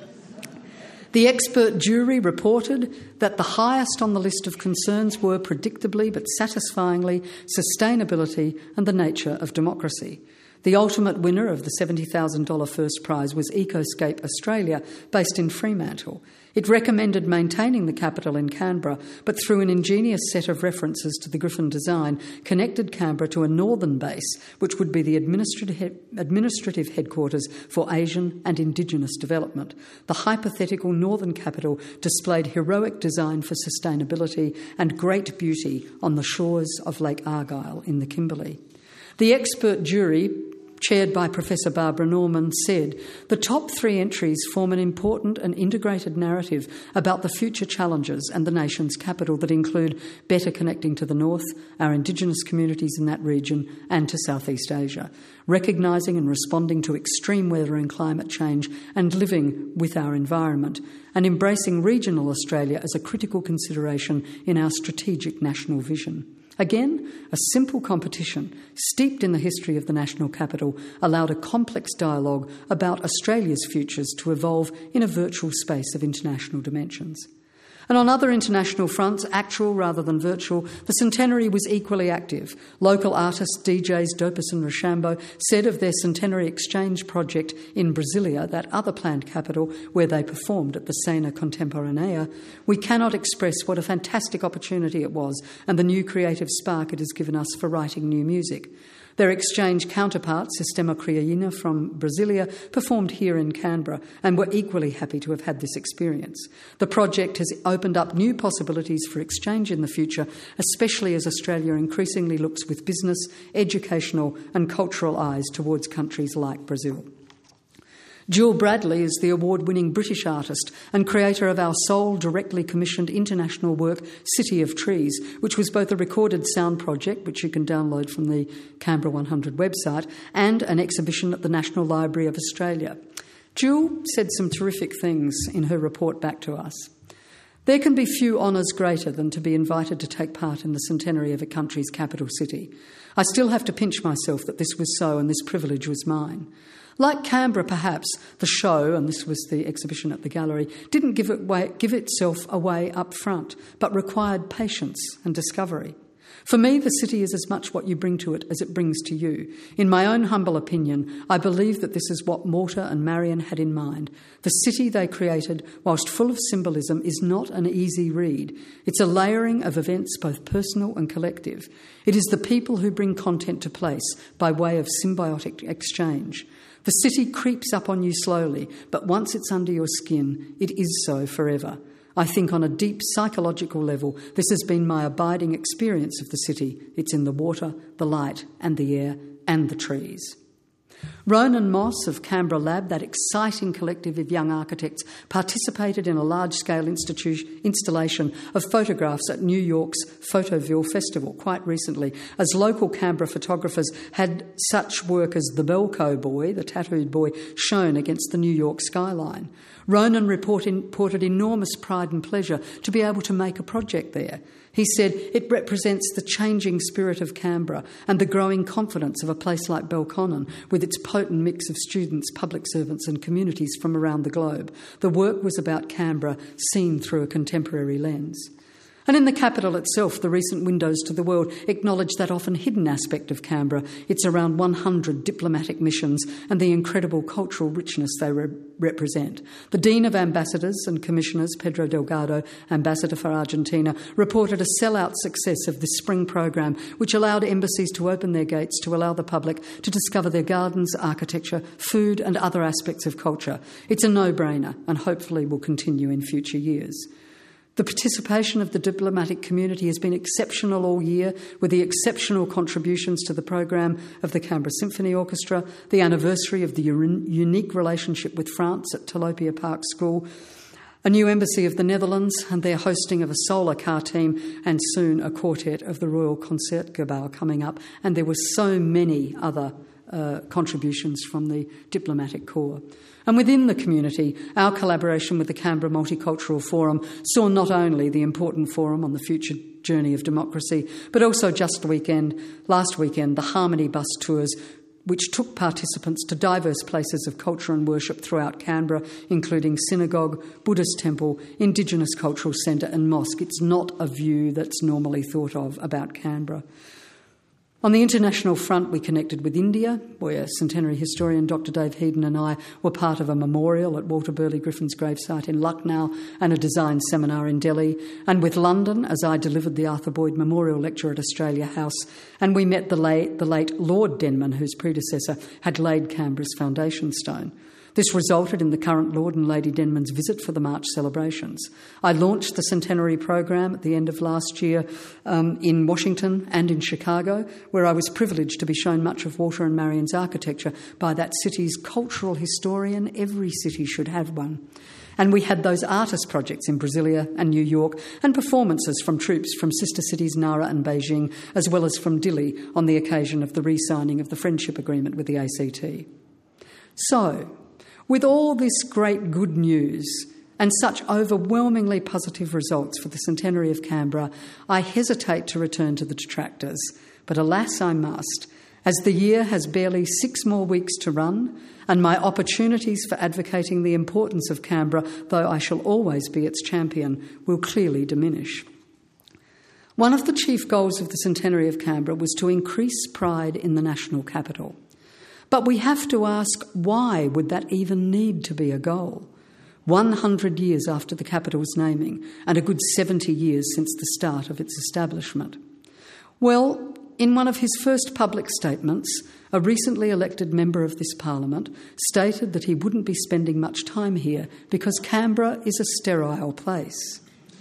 The expert jury reported that the highest on the list of concerns were, predictably but satisfyingly, sustainability and the nature of democracy. The ultimate winner of the $70,000 first prize was Ecoscape Australia, based in Fremantle. It recommended maintaining the capital in Canberra, but through an ingenious set of references to the Griffin design, connected Canberra to a northern base, which would be the administrative headquarters for Asian and Indigenous development. The hypothetical northern capital displayed heroic design for sustainability and great beauty on the shores of Lake Argyle in the Kimberley. The expert jury, chaired by Professor Barbara Norman, said, "The top three entries form an important and integrated narrative about the future challenges and the nation's capital that include better connecting to the north, our Indigenous communities in that region, and to Southeast Asia, recognising and responding to extreme weather and climate change and living with our environment, and embracing regional Australia as a critical consideration in our strategic national vision." Again, a simple competition, steeped in the history of the national capital, allowed a complex dialogue about Australia's futures to evolve in a virtual space of international dimensions. And on other international fronts, actual rather than virtual, the centenary was equally active. Local artists, DJs Dopus and Rochambeau, said of their centenary exchange project in Brasilia, that other planned capital where they performed at the Cena Contemporanea, "We cannot express what a fantastic opportunity it was and the new creative spark it has given us for writing new music." Their exchange counterpart, Sistema Criolina from Brasilia, performed here in Canberra and were equally happy to have had this experience. The project has opened up new possibilities for exchange in the future, especially as Australia increasingly looks with business, educational and cultural eyes towards countries like Brazil. Jill Bradley is the award-winning British artist and creator of our sole directly commissioned international work, City of Trees, which was both a recorded sound project, which you can download from the Canberra 100 website, and an exhibition at the National Library of Australia. Jill said some terrific things in her report back to us. "There can be few honours greater than to be invited to take part in the centenary of a country's capital city. I still have to pinch myself that this was so and this privilege was mine. Like Canberra, perhaps, the show, and this was the exhibition at the gallery, didn't give itself away up front, but required patience and discovery. For me, the city is as much what you bring to it as it brings to you. In my own humble opinion, I believe that this is what Mortar and Marion had in mind. The city they created, whilst full of symbolism, is not an easy read. It's a layering of events both personal and collective. It is the people who bring content to place by way of symbiotic exchange. The city creeps up on you slowly, but once it's under your skin, it is so forever. I think on a deep psychological level, this has been my abiding experience of the city. It's in the water, the light and the air and the trees." Ronan Moss of Canberra Lab, that exciting collective of young architects, participated in a large-scale installation of photographs at New York's Photoville Festival quite recently, as local Canberra photographers had such work as the Belko boy, the tattooed boy, shown against the New York skyline. Ronan reported enormous pride and pleasure to be able to make a project there. He said it represents the changing spirit of Canberra and the growing confidence of a place like Belconnen with its potent mix of students, public servants and communities from around the globe. The work was about Canberra seen through a contemporary lens. And in the capital itself, the recent Windows to the World acknowledge that often hidden aspect of Canberra. It's around 100 diplomatic missions and the incredible cultural richness they represent. The Dean of Ambassadors and Commissioners, Pedro Delgado, Ambassador for Argentina, reported a sellout success of this spring program, which allowed embassies to open their gates to allow the public to discover their gardens, architecture, food and other aspects of culture. It's a no-brainer and hopefully will continue in future years. The participation of the diplomatic community has been exceptional all year, with the exceptional contributions to the program of the Canberra Symphony Orchestra, the anniversary of the unique relationship with France at Talopia Park School, a new embassy of the Netherlands and their hosting of a solar car team, and soon a quartet of the Royal Concertgebouw coming up. And there were so many other contributions from the diplomatic corps. And within the community, our collaboration with the Canberra Multicultural Forum saw not only the important forum on the future journey of democracy, but also last weekend, the Harmony Bus Tours, which took participants to diverse places of culture and worship throughout Canberra, including synagogue, Buddhist temple, Indigenous Cultural Centre and mosque. It's not a view that's normally thought of about Canberra. On the international front, we connected with India, where centenary historian Dr. Dave Heaton and I were part of a memorial at Walter Burley Griffin's gravesite in Lucknow and a design seminar in Delhi, and with London, as I delivered the Arthur Boyd Memorial Lecture at Australia House, and we met the late Lord Denman, whose predecessor had laid Canberra's foundation stone. This resulted in the current Lord and Lady Denman's visit for the March celebrations. I launched the centenary program at the end of last year in Washington and in Chicago, where I was privileged to be shown much of Walter and Marion's architecture by that city's cultural historian. Every city should have one. And we had those artist projects in Brasilia and New York, and performances from troops from sister cities Nara and Beijing, as well as from Dili on the occasion of the re-signing of the Friendship Agreement with the ACT. So, with all this great good news and such overwhelmingly positive results for the centenary of Canberra, I hesitate to return to the detractors, but alas I must, as the year has barely 6 more weeks to run, and my opportunities for advocating the importance of Canberra, though I shall always be its champion, will clearly diminish. One of the chief goals of the centenary of Canberra was to increase pride in the national capital. But we have to ask, why would that even need to be a goal? 100 years after the capital's naming, and a good 70 years since the start of its establishment. Well, in one of his first public statements, a recently elected member of this parliament stated that he wouldn't be spending much time here because Canberra is a sterile place.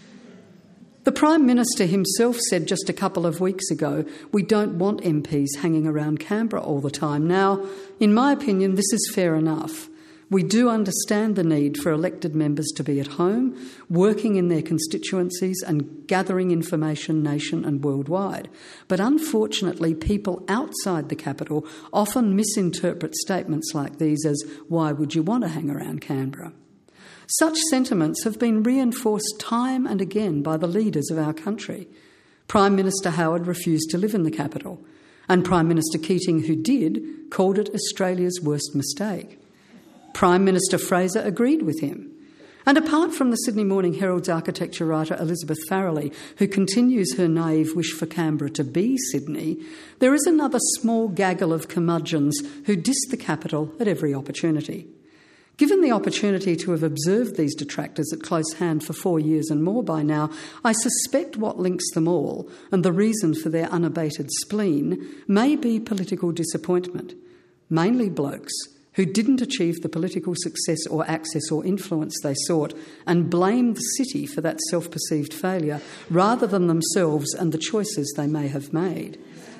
The Prime Minister himself said just a couple of weeks ago, we don't want MPs hanging around Canberra all the time. Now, in my opinion, this is fair enough. We do understand the need for elected members to be at home, working in their constituencies and gathering information nation and worldwide. But unfortunately, people outside the capital often misinterpret statements like these as, why would you want to hang around Canberra? Such sentiments have been reinforced time and again by the leaders of our country. Prime Minister Howard refused to live in the capital, and Prime Minister Keating, who did, called it Australia's worst mistake. Prime Minister Fraser agreed with him. And apart from the Sydney Morning Herald's architecture writer Elizabeth Farrelly, who continues her naive wish for Canberra to be Sydney, there is another small gaggle of curmudgeons who diss the capital at every opportunity. Given the opportunity to have observed these detractors at close hand for 4 years and more by now, I suspect what links them all, and the reason for their unabated spleen, may be political disappointment. Mainly blokes who didn't achieve the political success or access or influence they sought and blamed the city for that self-perceived failure rather than themselves and the choices they may have made.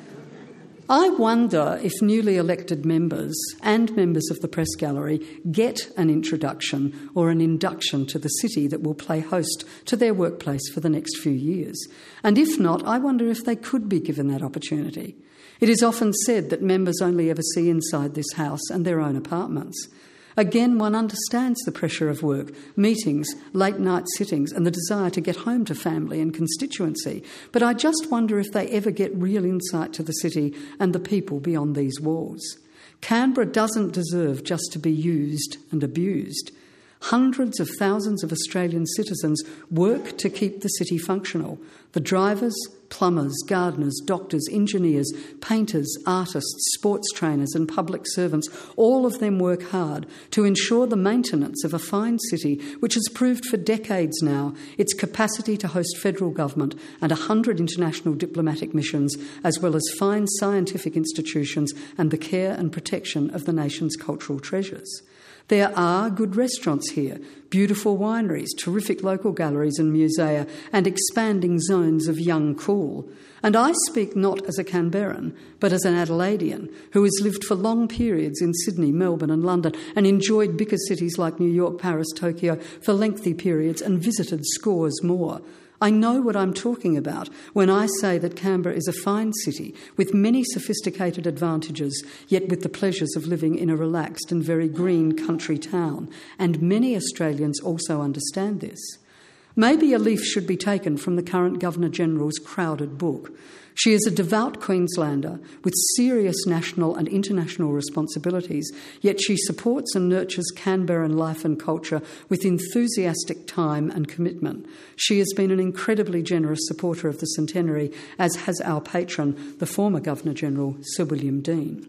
I wonder if newly elected members and members of the Press Gallery get an introduction or an induction to the city that will play host to their workplace for the next few years. And if not, I wonder if they could be given that opportunity. It is often said that members only ever see inside this house and their own apartments. Again, one understands the pressure of work, meetings, late-night sittings and the desire to get home to family and constituency. But I just wonder if they ever get real insight to the city and the people beyond these walls. Canberra doesn't deserve just to be used and abused. Hundreds of thousands of Australian citizens work to keep the city functional. The drivers, plumbers, gardeners, doctors, engineers, painters, artists, sports trainers and public servants, all of them work hard to ensure the maintenance of a fine city which has proved for decades now its capacity to host federal government and 100 international diplomatic missions, as well as fine scientific institutions and the care and protection of the nation's cultural treasures. There are good restaurants here, beautiful wineries, terrific local galleries and musea, and expanding zones of young cool. And I speak not as a Canberran, but as an Adelaidean who has lived for long periods in Sydney, Melbourne and London and enjoyed bigger cities like New York, Paris, Tokyo for lengthy periods and visited scores more. I know what I'm talking about when I say that Canberra is a fine city with many sophisticated advantages, yet with the pleasures of living in a relaxed and very green country town. And many Australians also understand this. Maybe a leaf should be taken from the current Governor-General's crowded book. She is a devout Queenslander with serious national and international responsibilities, yet she supports and nurtures Canberran life and culture with enthusiastic time and commitment. She has been an incredibly generous supporter of the centenary, as has our patron, the former Governor-General, Sir William Dean.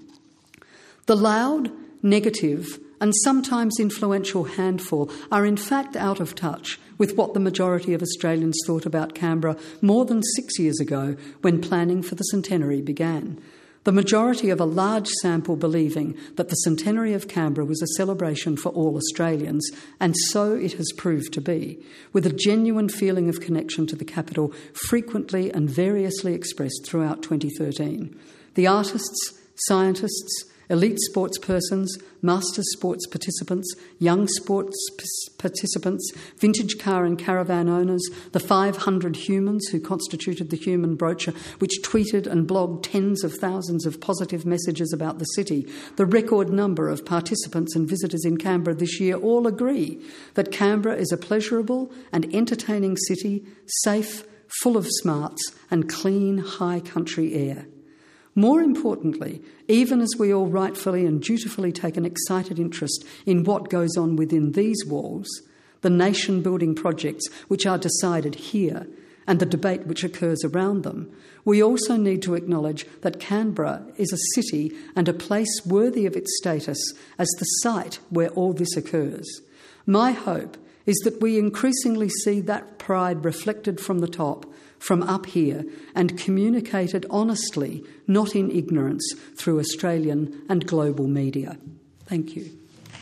The loud, negative and sometimes influential handful are in fact out of touch with what the majority of Australians thought about Canberra more than 6 years ago when planning for the centenary began. The majority of a large sample believing that the centenary of Canberra was a celebration for all Australians, and so it has proved to be, with a genuine feeling of connection to the capital frequently and variously expressed throughout 2013. The artists, scientists, elite sports persons, master sports participants, young sports participants, vintage car and caravan owners, the 500 humans who constituted the Human Brochure, which tweeted and blogged tens of thousands of positive messages about the city, the record number of participants and visitors in Canberra this year all agree that Canberra is a pleasurable and entertaining city, safe, full of smarts and clean, high country air. More importantly, even as we all rightfully and dutifully take an excited interest in what goes on within these walls, the nation-building projects which are decided here and the debate which occurs around them, we also need to acknowledge that Canberra is a city and a place worthy of its status as the site where all this occurs. My hope is that we increasingly see that pride reflected from the top, from up here, and communicated honestly, not in ignorance, through Australian and global media. Thank you.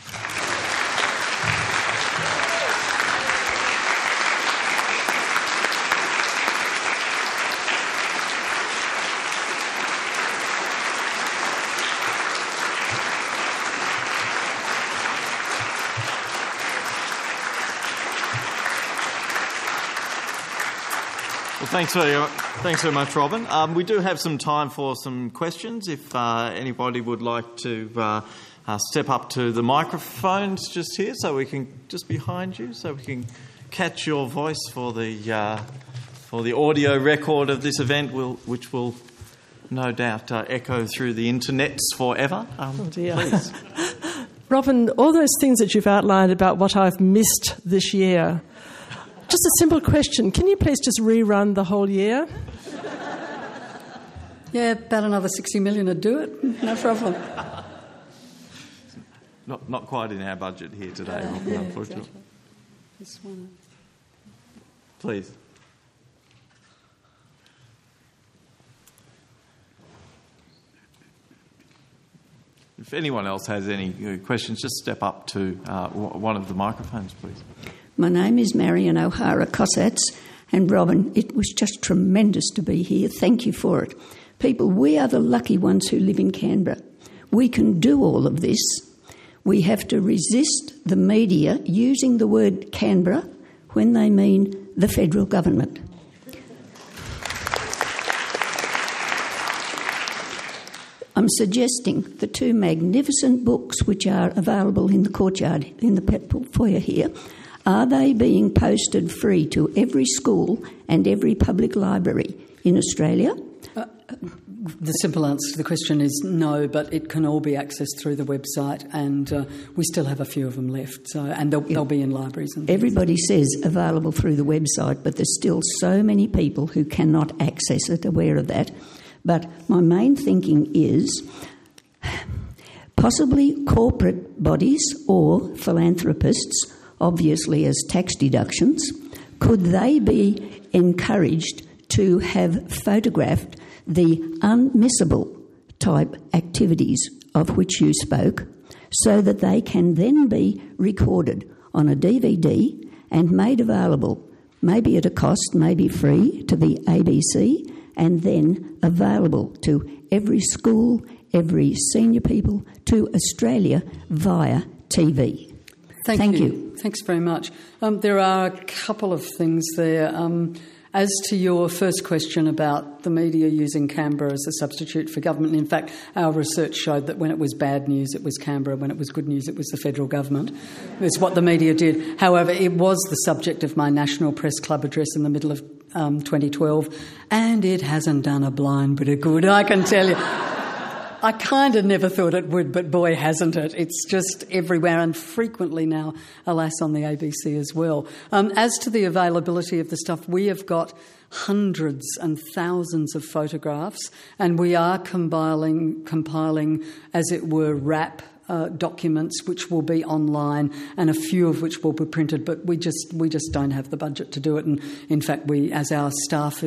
Thanks very much, Robin. We do have some time for some questions. If anybody would like to step up to the microphones just here, so we can just behind you, so we can catch your voice for the audio record of this event, which will no doubt echo through the internets forever. Please. Robin, all those things that you've outlined about what I've missed this year. Just a simple question. Can you please just rerun the whole year? Yeah, about another 60 million would do it. No problem. Not quite in our budget here today, Robin, unfortunately. Exactly. This one. Please. If anyone else has any questions, just step up to one of the microphones, please. My name is Marion O'Hara Cossatz, and Robin, it was just tremendous to be here. Thank you for it. People, we are the lucky ones who live in Canberra. We can do all of this. We have to resist the media using the word Canberra when they mean the federal government. I'm suggesting the two magnificent books which are available in the courtyard, in the foyer here, are they being posted free to every school and every public library in Australia? the simple answer to the question is no, but it can all be accessed through the website, and we still have a few of them left. So, and they'll be in libraries. And everybody says available through the website, but there's still so many people who cannot access it, aware of that. But my main thinking is possibly corporate bodies or philanthropists, obviously as tax deductions, could they be encouraged to have photographed the unmissable type activities of which you spoke, so that they can then be recorded on a DVD and made available, maybe at a cost, maybe free, to the ABC, and then available to every school, every senior people, to Australia via TV. Thank you. Thanks very much. There are a couple of things there. As to your first question about the media using Canberra as a substitute for government, in fact, our research showed that when it was bad news, it was Canberra. When it was good news, it was the federal government. It's what the media did. However, it was the subject of my National Press Club address in the middle of 2012, and it hasn't done a blind bit of good, I can tell you. I kind of never thought it would, but boy, hasn't it. It's just everywhere, and frequently now, alas, on the ABC as well. As to the availability of the stuff, we have got hundreds and thousands of photographs, and we are compiling, as it were, wrap documents which will be online, and a few of which will be printed, but we just don't have the budget to do it. And in fact, we, as our staff,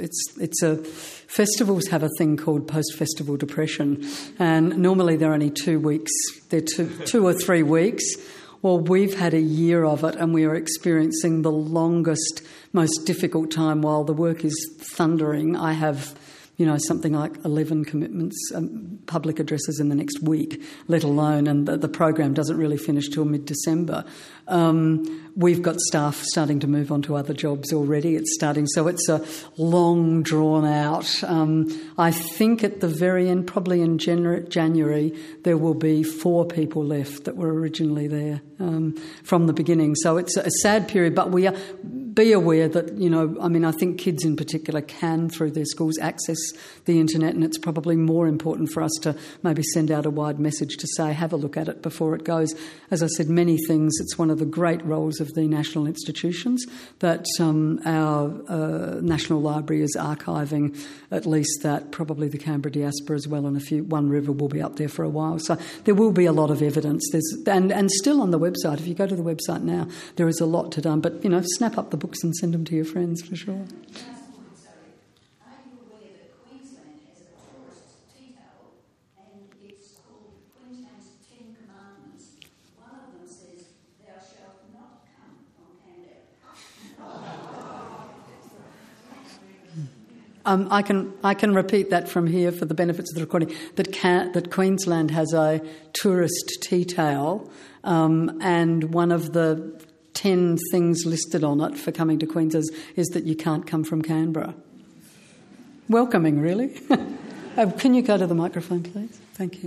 festivals have a thing called post-festival depression, and normally they're only 2 weeks. They're 2 or 3 weeks. Well, we've had a year of it, and we are experiencing the longest, most difficult time while the work is thundering. I have, something like 11 commitments, public addresses in the next week, let alone, and the program doesn't really finish till mid-December. We've got staff starting to move on to other jobs already. It's starting, so it's a long, drawn-out. I think at the very end, probably in January, there will be 4 people left that were originally there from the beginning. So it's a sad period, but we are... Be aware that, I think kids in particular can, through their schools, access the internet, and it's probably more important for us to maybe send out a wide message to say, have a look at it before it goes. As I said, many things, it's one of the great roles of the national institutions that our National Library is archiving at least that, probably the Canberra diaspora as well, and One River will be up there for a while. So there will be a lot of evidence. And still on the website, if you go to the website now, there is a lot to done, but, snap up the books and send them to your friends for sure. Are you aware that Queensland has a tourist tea towel, and it's called Queensland's 10 Commandments? One of them says, "Thou shalt not come from Canberra." I can repeat that from here for the benefits of the recording. That Queensland has a tourist tea towel, and one of the 10 things listed on it for coming to Queensland is that you can't come from Canberra. Welcoming, really. Can you go to the microphone, please? Thank you.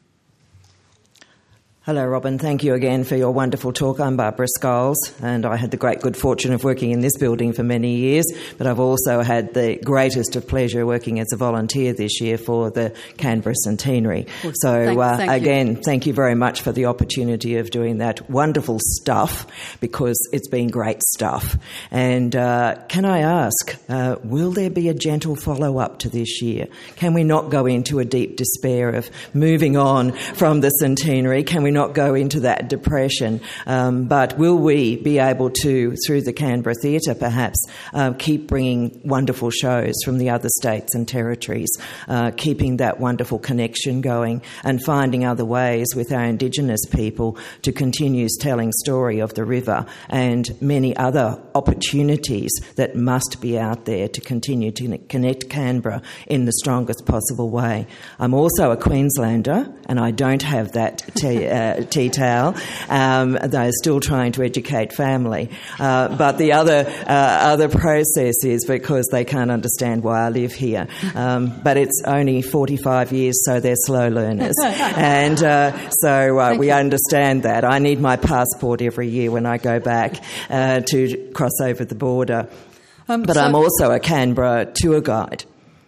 Hello, Robin. Thank you again for your wonderful talk. I'm Barbara Scholes, and I had the great good fortune of working in this building for many years, but I've also had the greatest of pleasure working as a volunteer this year for the Canberra Centenary. Well, so, thank you. thank you very much for the opportunity of doing that wonderful stuff, because it's been great stuff. And can I ask, will there be a gentle follow-up to this year? Can we not go into a deep despair of moving on from the Centenary? Can we not go into that depression? But will we be able to, through the Canberra Theatre perhaps, keep bringing wonderful shows from the other states and territories, keeping that wonderful connection going, and finding other ways with our Indigenous people to continue telling story of the river, and many other opportunities that must be out there to continue to connect Canberra in the strongest possible way. I'm also a Queenslander, and I don't have that tea towel. They're still trying to educate family. But the other process is because they can't understand why I live here. But it's only 45 years, so they're slow learners. And we understand that. I need my passport every year when I go back to cross over the border. But I'm also a Canberra tour guide.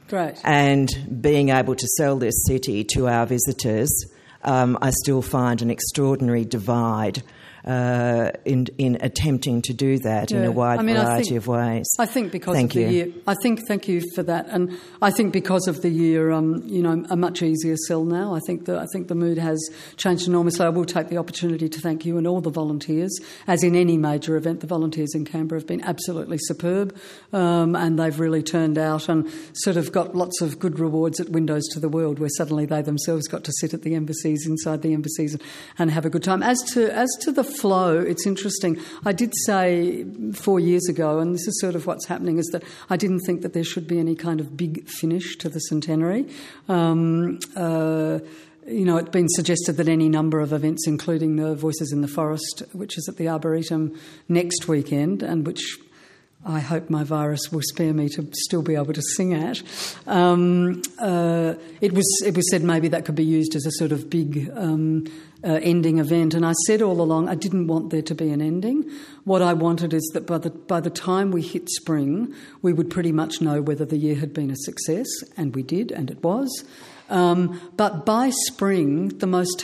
Great. And being able to sell this city to our visitors, I still find an extraordinary divide in attempting to do that in a wide variety of ways. I think because of the year. Thank you for that, and I think because of the year, a much easier sell now. I think the mood has changed enormously. I will take the opportunity to thank you and all the volunteers. As in any major event, the volunteers in Canberra have been absolutely superb, and they've really turned out and sort of got lots of good rewards at Windows to the World, where suddenly they themselves got to sit at the embassies, inside the embassies, and have a good time. As to the flow, it's interesting. I did say 4 years ago, and this is sort of what's happening, is that I didn't think that there should be any kind of big finish to the centenary. It's been suggested that any number of events, including the Voices in the Forest, which is at the Arboretum next weekend, and which I hope my virus will spare me to still be able to sing at. It was said maybe that could be used as a sort of big ending event, and I said all along I didn't want there to be an ending. What I wanted is that by the time we hit spring, we would pretty much know whether the year had been a success, and we did, and it was. But by spring, the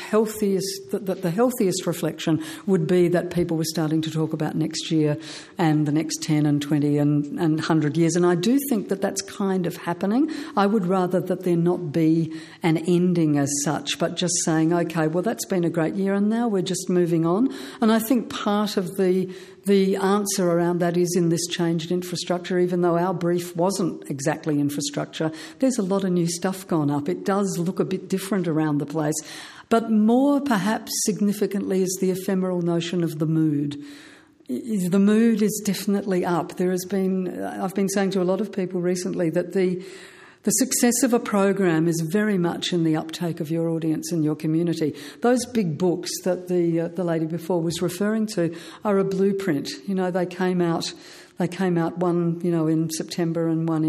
healthiest reflection would be that people were starting to talk about next year and the next 10 and 20 and 100 years. And I do think that that's kind of happening. I would rather that there not be an ending as such, but just saying, OK, well, that's been a great year and now we're just moving on. And I think part of the answer around that is in this change in infrastructure. Even though our brief wasn't exactly infrastructure, there's a lot of new stuff gone up. It does look a bit different around the place. But more perhaps significantly is the ephemeral notion of the mood. The mood is definitely up. I've been saying to a lot of people recently that the success of a program is very much in the uptake of your audience and your community. Those big books that the lady before was referring to are a blueprint. They came out one, in September and one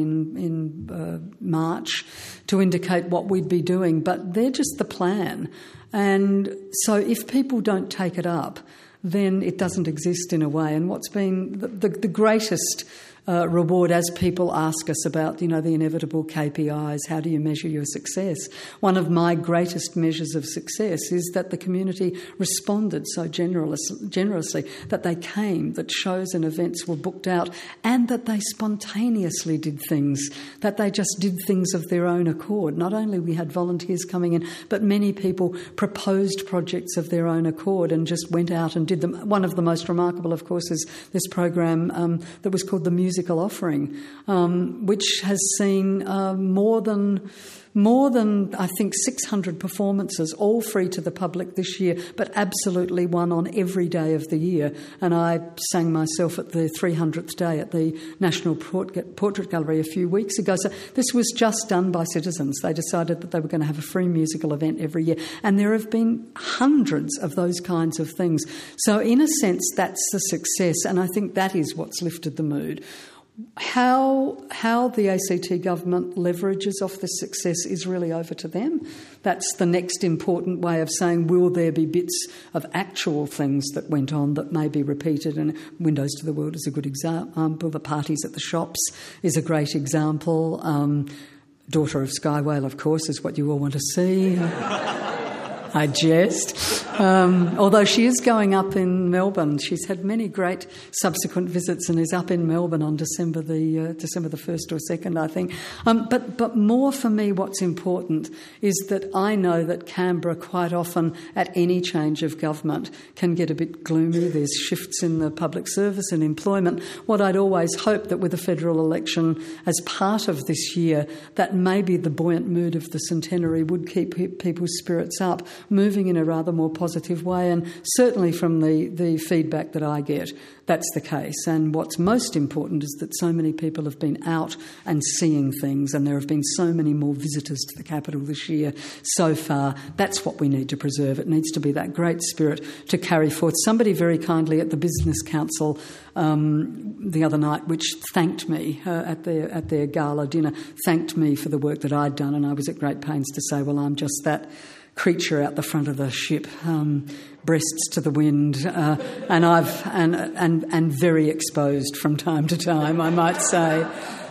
in March to indicate what we'd be doing, but they're just the plan. And so if people don't take it up, then it doesn't exist in a way. And what's been the greatest reward as people ask us about, the inevitable KPIs, how do you measure your success? One of my greatest measures of success is that the community responded so generously, that they came, that shows and events were booked out, and that they spontaneously did things, that they just did things of their own accord. Not only we had volunteers coming in, but many people proposed projects of their own accord and just went out and did them. One of the most remarkable, of course, is this program that was called the Musical Offering, which has seen more than I think 600 performances, all free to the public this year, but absolutely one on every day of the year. And I sang myself at the 300th day at the National Portrait Gallery a few weeks ago. So this was just done by citizens. They decided that they were going to have a free musical event every year. And there have been hundreds of those kinds of things. So in a sense, that's the success. And I think that is what's lifted the mood. How the ACT government leverages off this success is really over to them. That's the next important way of saying, will there be bits of actual things that went on that may be repeated? And Windows to the World is a good example. The parties at the shops is a great example. Daughter of Skye Whale, of course, is what you all want to see. I jest. Although she is going up in Melbourne. She's had many great subsequent visits and is up in Melbourne on December the 1st or 2nd, I think. But more for me, what's important is that I know that Canberra quite often, at any change of government, can get a bit gloomy. There's shifts in the public service and employment. What I'd always hoped that with a federal election as part of this year, that maybe the buoyant mood of the centenary would keep people's spirits up, moving in a rather more positive way. And certainly from the feedback that I get, that's the case. And what's most important is that so many people have been out and seeing things, and there have been so many more visitors to the capital this year so far. That's what we need to preserve. It needs to be that great spirit to carry forth. Somebody very kindly at the Business Council the other night, which thanked me at their gala dinner, thanked me for the work that I'd done, and I was at great pains to say, well, I'm just that creature out the front of the ship, breasts to the wind, and very exposed from time to time, I might say.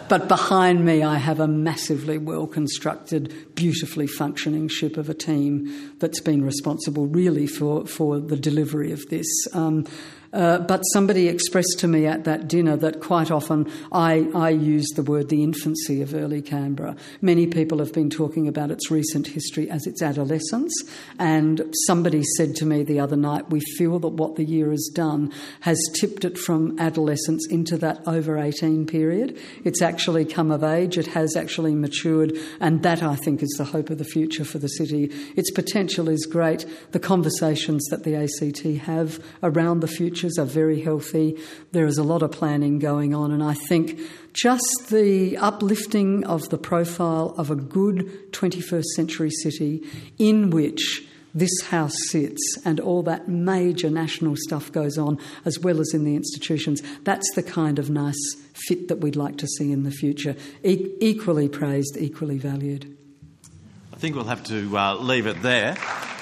But behind me, I have a massively well-constructed, beautifully functioning ship of a team that's been responsible really for the delivery of this. But somebody expressed to me at that dinner that quite often I use the word the infancy of early Canberra. Many people have been talking about its recent history as its adolescence, and somebody said to me the other night, we feel that what the year has done has tipped it from adolescence into that over 18 period. It's actually come of age, it has actually matured, and that, I think, is the hope of the future for the city. Its potential is great. The conversations that the ACT have around the future are very healthy. There is a lot of planning going on, and I think just the uplifting of the profile of a good 21st century city in which this house sits and all that major national stuff goes on, as well as in the institutions, that's the kind of nice fit that we'd like to see in the future. Equally praised, equally valued. I think we'll have to leave it there.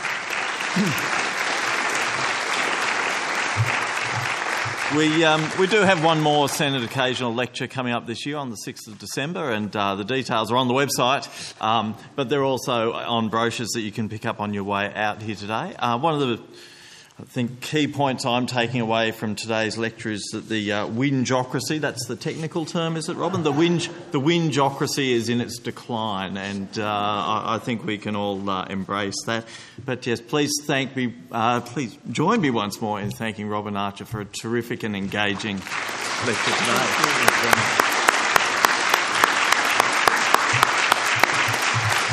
We do have one more Senate Occasional Lecture coming up this year on the 6th of December, and the details are on the website, but they're also on brochures that you can pick up on your way out here today. One of the, I think, key points I'm taking away from today's lecture is that the whingeocracy, that's the technical term, is it, Robin? The whingeocracy is in its decline, and I think we can all embrace that. But yes, please join me once more in thanking Robin Archer for a terrific and engaging lecture today.